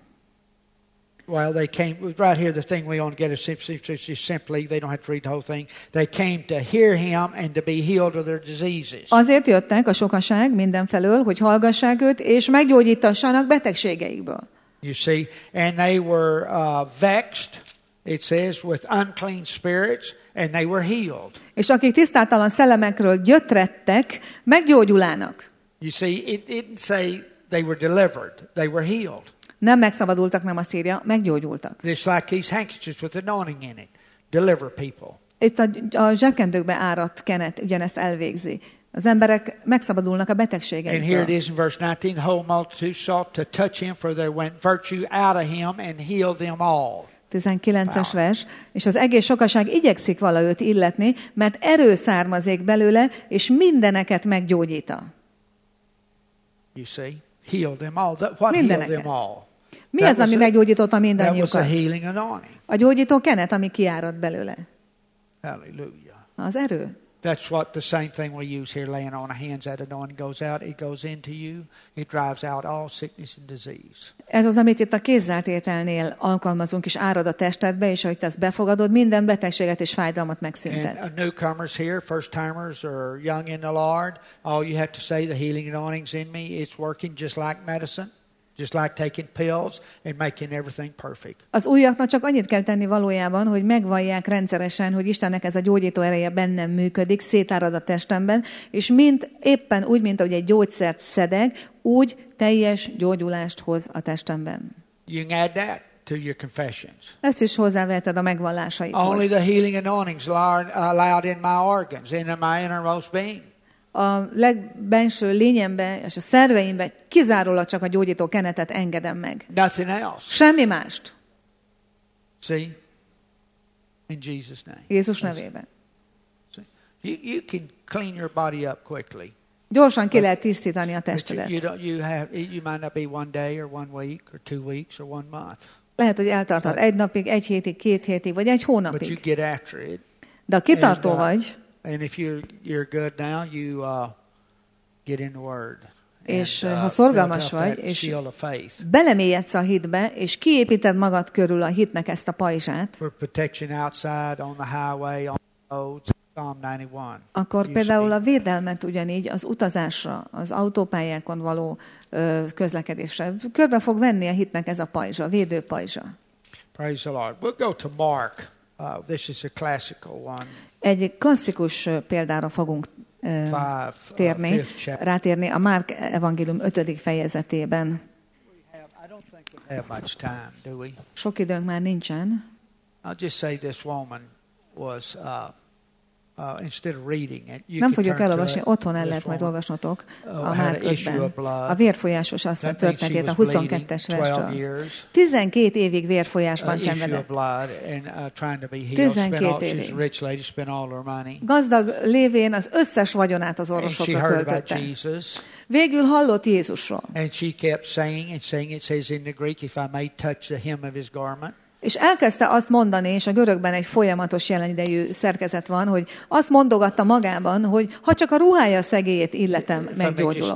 Well, they came, right here, the thing we want to get is simply, they don't have to read the whole thing, they came to hear him and to be healed of their diseases. Azért jöttek a sokaság mindenfelől, hogy hallgassák őt, és meggyógyítassanak betegségeikből. You see, and they were uh, vexed, it says, with unclean spirits, and they were healed. És akik tisztátalan szellemekről gyötrettek, meggyógyulának. You see, it didn't say they were delivered, they were healed. Nem megszabadultak, nem azt írja, meggyógyultak. It's like these handkerchiefs with anointing in it. Deliver people. Itt a, a zsebkendőkbe áradt kenet ugyanezt elvégzi. Az emberek megszabadulnak a betegségeiktől. And here it is in verse nineteen, the whole multitude sought to touch him, for there went virtue out of him and healed them all. tizenkilences vers, és az egész sokaság igyekszik vala őt illetni, mert erő származik belőle, és mindeneket meggyógyíta. You see? Healed them all. What healed them all? Mi az, ami meggyógyította mindannyiukat? A, a gyógyító kenet, ami kiárad belőle. Hallelujah. Az erő. That's what the same thing we use here, laying on of hands. That anointing goes out, it goes into you, it drives out all sickness and disease. Ez az, amit itt a kézzeltételnél alkalmazunk, és árad a testedbe, és ahogy te ezt befogadod, minden betegséget és fájdalmat megszüntet. And newcomers here, first timers or young in the Lord, all you have to say, the healing anointing's in me. It's working just like medicine. Just like taking pills and making everything perfect. Az újaknak csak annyit kell tenni valójában, hogy megvallják rendszeresen, hogy Istennek ez a gyógyító ereje bennem működik, szétárad a testemben, és mint éppen úgy, mint ahogy egy gyógyszert szedek, úgy teljes gyógyulást hoz a testemben. You can add that to your confessions. Ezt is hozzáveheted a megvallásaidhoz. Only the healing anointings allowed in my organs, in my innermost being. A legbenső lényembe és a szerveimbe kizárólag csak a gyógyító kenetet engedem meg. Nothing else. Semmi mást. See? In Jesus' name. Jézus nevében. You, you can clean your body up quickly. Gyorsan ki lehet tisztítani a testedet. You, you, you, have, you might not be one day or one week or two weeks or one month. Lehet, hogy eltarthat egy napig, egy hétig, két hétig, vagy egy hónapig. But you get after it. De a kitartó and, uh, vagy, and if you're, you're good now, you uh, get in the Word. És and, uh, ha szorgalmas vagy, és belemélyedsz a hitbe, és kiépíted magad körül a hitnek ezt a pajzsát, for protection outside, on the highway, on the roads, Psalm ninety-one. Akkor például a védelmet ugyanígy az utazásra, az autópályákon való ö, közlekedésre körbe fog venni a hitnek ez a pajzsa, a védő pajzsa. Praise the Lord. We'll go to Mark. Uh, this is a classical one. Egy klasszikus példára fogunk uh, Five, térni, uh, rátérni a Márk evangélium ötödik fejezetében. Time, Sok időnk már nincsen. I'll just say this woman was uh, Uh, instead of reading it, you nem fogjuk turn elolvasni, to otthon el lehet majd olvasnotok a Márk ötben. A vérfolyásos asszony történetét a huszonkettes verstől. tizenkét évig vérfolyásban szenvedett. tizenkét évig. Gazdag lévén az összes vagyonát az orvosokra költötte. Végül hallott Jézusról. És elkezdte azt mondani, és a görögben egy folyamatos jelenidejű szerkezet van, hogy azt mondogatta magában, hogy ha csak a ruhája szegélyét illetem, meggyógyulok.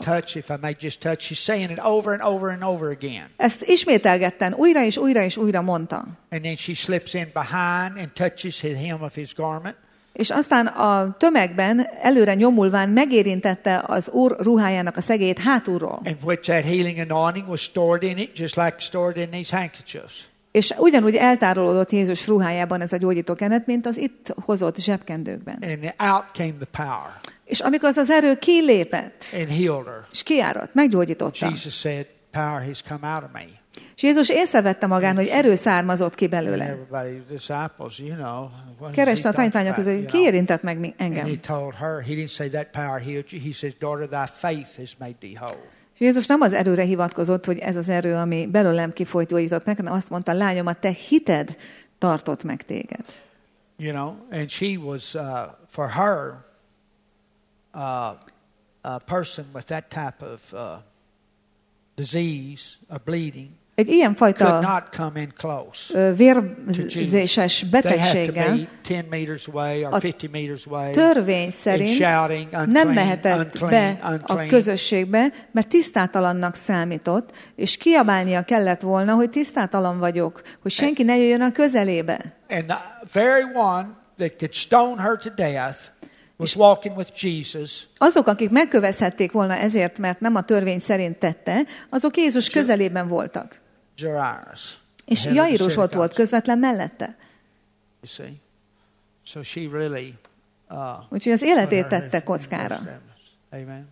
Ezt ismételgetten, újra és újra és újra mondta. És aztán a tömegben előre nyomulván megérintette az Úr ruhájának a szegélyét hátulról. És ugyanúgy eltárolódott Jézus ruhájában ez a gyógyító kenet, mint az itt hozott zsebkendőkben. És amikor az az erő kilépett, és kiáradt, meggyógyította. És Jézus észrevette magán, hogy erő származott ki belőle. Kereste a tanítványok közül, hogy ki érintett meg engem. És Jézus nem az erőre hivatkozott, hogy ez az erő, ami belőlem kifolyt, gyógyított meg, hanem azt mondta, lányom, a te hited tartott meg téged. You know, and she was uh, for her uh, a person with that type of uh, disease, a bleeding. Egy ilyen fajta vérzéses betegséggel a törvény szerint nem mehetett be a közösségbe, mert tisztátalannak számított, és kiabálnia kellett volna, hogy tisztátalan vagyok, hogy senki ne jöjjön a közelébe. And the very one that could stone her to death was walking with Jesus. Azok, akik megkövezhették volna ezért, mert nem a törvény szerint tette, azok Jézus közelében voltak. Jairus. És Jairus ott volt közvetlen mellette. You see? So she really, uh, úgyhogy az életét tette kockára. Amen.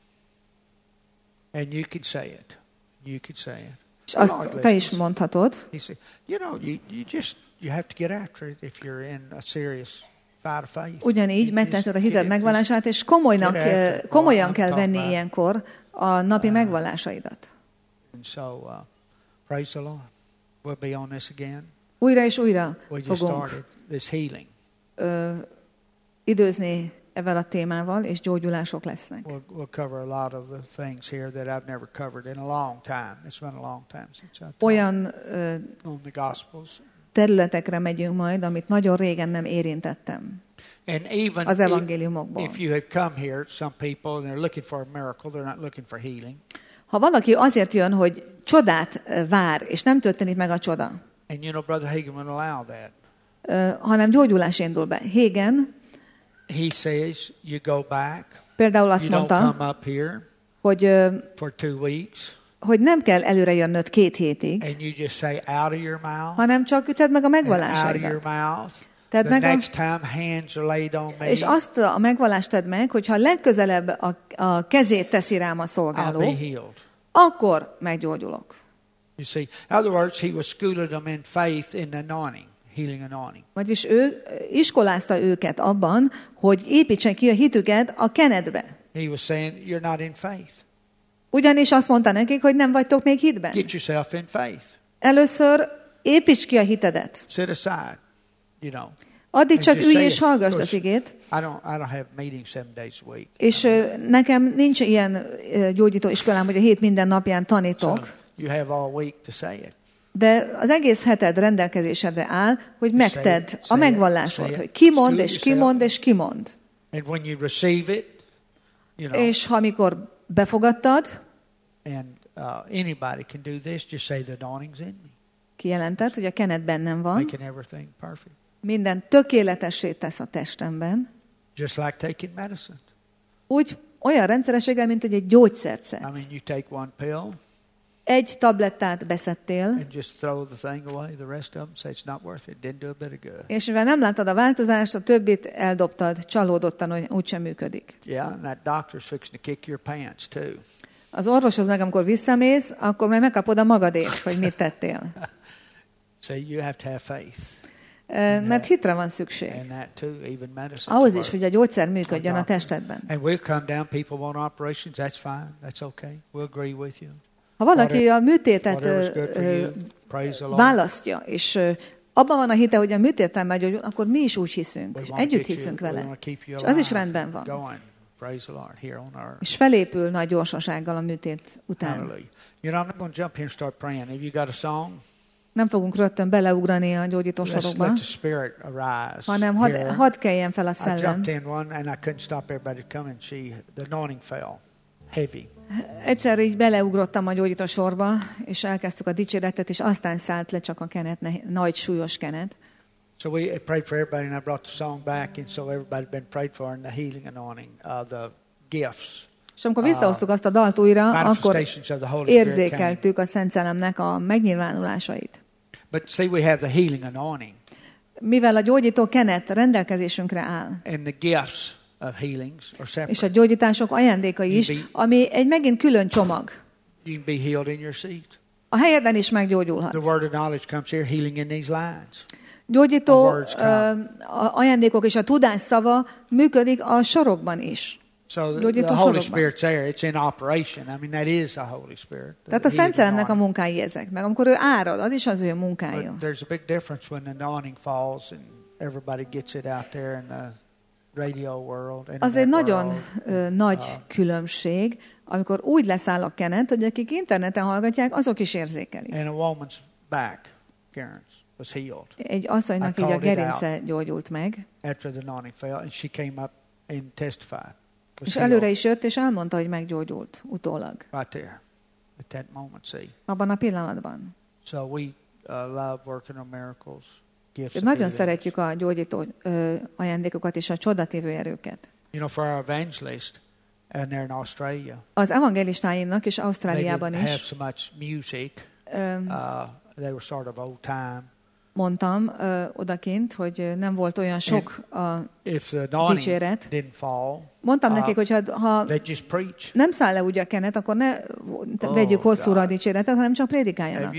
And you can say it. You can say it. És azt te is mondhatod. You know, you, you just you have to get after it if you're in a serious fight of faith. Ugyanígy megteheted a hited megvallását, és komolynak, komolyan kell venni ilyenkor a napi megvallásaidat. And so, uh, praise the Lord. We'll be on this again. Újra és újra We just fogunk started this healing. Ö, időzni ezzel a témával, és gyógyulások lesznek. We'll, we'll cover a lot of the things here that I've never covered in a long time. It's been a long time since I Olyan ö, on the Gospels. területekre megyünk majd, amit nagyon régen nem érintettem. And even az evangéliumokból. If you have come here, some people, and they're looking for a miracle, they're not looking for healing. Ha valaki azért jön, hogy csodát vár, és nem történik meg a csoda, and you know, Brother Hagin will allow that. Uh, hanem gyógyulás indul be. Hagin, he says, you go back. Például azt you mondta, don't come up here hogy, uh, for two weeks. hogy nem kell előre jönnöd két hétig, and you just say out of your mouth, hanem csak üted meg a megvallásaidat. Tedd meg a, és azt a megvallást tedd meg, hogyha legközelebb a, a kezét teszi rám a szolgáló, akkor meggyógyulok. You see, in other words, he was schooling them in faith in the anointing, healing anointing. Vagyis ő iskolázta őket abban, hogy építsen ki a hitüket a kenetbe. He was saying, you're not in faith. Ugyanis azt mondta nekik, hogy nem vagytok még hitben. Get yourself in faith. Először építs ki a hitedet. Set aside, you know. Addig csak ülj és hallgassd az igét. I don't, I don't have meetings seven days a week. És nekem nincs ilyen gyógyító iskolám, hogy a hét minden napján tanítok. So you have all week to say it. De az egész heted rendelkezésedre áll, hogy megtedd a megvallásod, hogy kimond és kimond és kimond. And when you receive it, you know, és ha amikor befogadtad, and uh, anybody can do this, just say the anointing's in me. Kijelentett, hogy a kenet bennem van. Making everything perfect. Minden tökéletessé tesz a testemben. Just like taking medicine. Úgy olyan rendszerességgel, mint hogy egy gyógyszert szedsz. I mean, you take one pill. Egy tablettát beszedtél. And just throw the thing away. The rest of them say it's not worth it. Didn't do a bit of good. És mivel nem láttad a változást, a többit eldobtad, csalódottan, hogy úgysem működik. Yeah, and that doctor's fixing to kick your pants too. Az orvoshoz meg, amikor visszamész, akkor majd megkapod a magadét, hogy mit tettél. So you have to have faith. Mert hitre van szükség. Ahhoz is, hogy a gyógyszer működjön a testedben. Ha valaki a műtétet választja, és abban van a hite, hogy a műtéttel meggyógyul, akkor mi is úgy hiszünk, és együtt hiszünk vele. És az is rendben van. És felépül nagy gyorsasággal a műtét után. Nem fogunk rögtön beleugrani a gyógyító sorokba, hanem hadd had keljen fel a szellem. Egyszer így beleugrottam a gyógyító sorba, és elkezdtük a dicséretet, és aztán szállt le csak a kenet, nagy súlyos kenet. So we prayed for everybody, and I brought the song back, and so everybody had been prayed for, and the healing anointing, uh, the gifts. És amikor visszahoztuk azt a dalt újra, akkor érzékeltük a Szent Szellemnek a megnyilvánulásait. But see, we have the healing anointing. Mivel a gyógyító kenet rendelkezésünkre áll. And the gifts of healings are separate. És a gyógyítások ajándékai is, ami egy megint külön csomag. You can be healed in your seat. A helyeden is meggyógyulhatsz. The word of knowledge comes here, healing in these lines. Gyógyító uh, ajándékok és a tudás szava működik a sorokban is. So the, the Holy Spirit's there, it's in operation. I mean, that is the Holy Spirit. Tehát a Szent Szellemnek a munkái ezek. Meg amikor ő árad, az is az ő munkája. But there's a big difference when the anointing falls and everybody gets it out there in the radio world. Az egy nagyon uh, nagy uh, különbség, amikor úgy leszáll a kenet, hogy akik interneten hallgatják, azok is érzékelik. And a woman's back, Karen's, was healed. Egy asszonynak így a gerince gyógyult meg. After the anointing fell, and she came up and testified. És előre is jött, és elmondta, hogy meggyógyult utólag. Right there, at that moment, see. Abban a pillanatban. So we uh, love working on miracles, gifts. Nagyon szeretjük a gyógyító ö, ajándékokat és a csodatévő erőket. You know, for our evangelist, and they're in Australia. Az evangelistáimnak és Ausztráliában is. They didn't have so much music. Um, uh, they were sort of old time. Mondtam uh, odakint, hogy nem volt olyan sok a dicséret. Mondtam uh, nekik, hogy ha, ha nem száll le úgy a kenet, akkor ne oh, vegyük hosszúra a dicséretet, hanem csak prédikáljanak.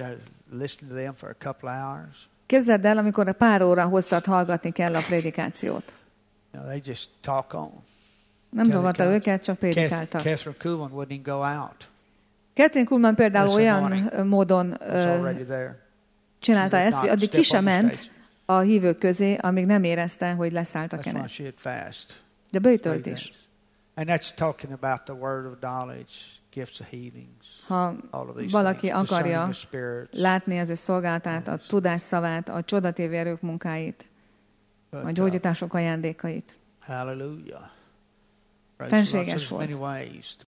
Képzeld el, amikor a pár óra hosszat hallgatni kell a prédikációt. You know, they just talk on. Nem zavarta őket, csak prédikáltak. Catherine Kuhlman wouldn't even go out. Catherine Kuhlman például olyan módon csinálta ezt, hogy addig ki sem ment a hívők közé, amíg nem érezte, hogy leszállt a kenet. De böjtölt is. Ha valaki akarja látni az ő szolgálatát, a tudás szavát, a csodatévő erők munkáit, a gyógyítások ajándékait. Hallelujah. Fenséges volt.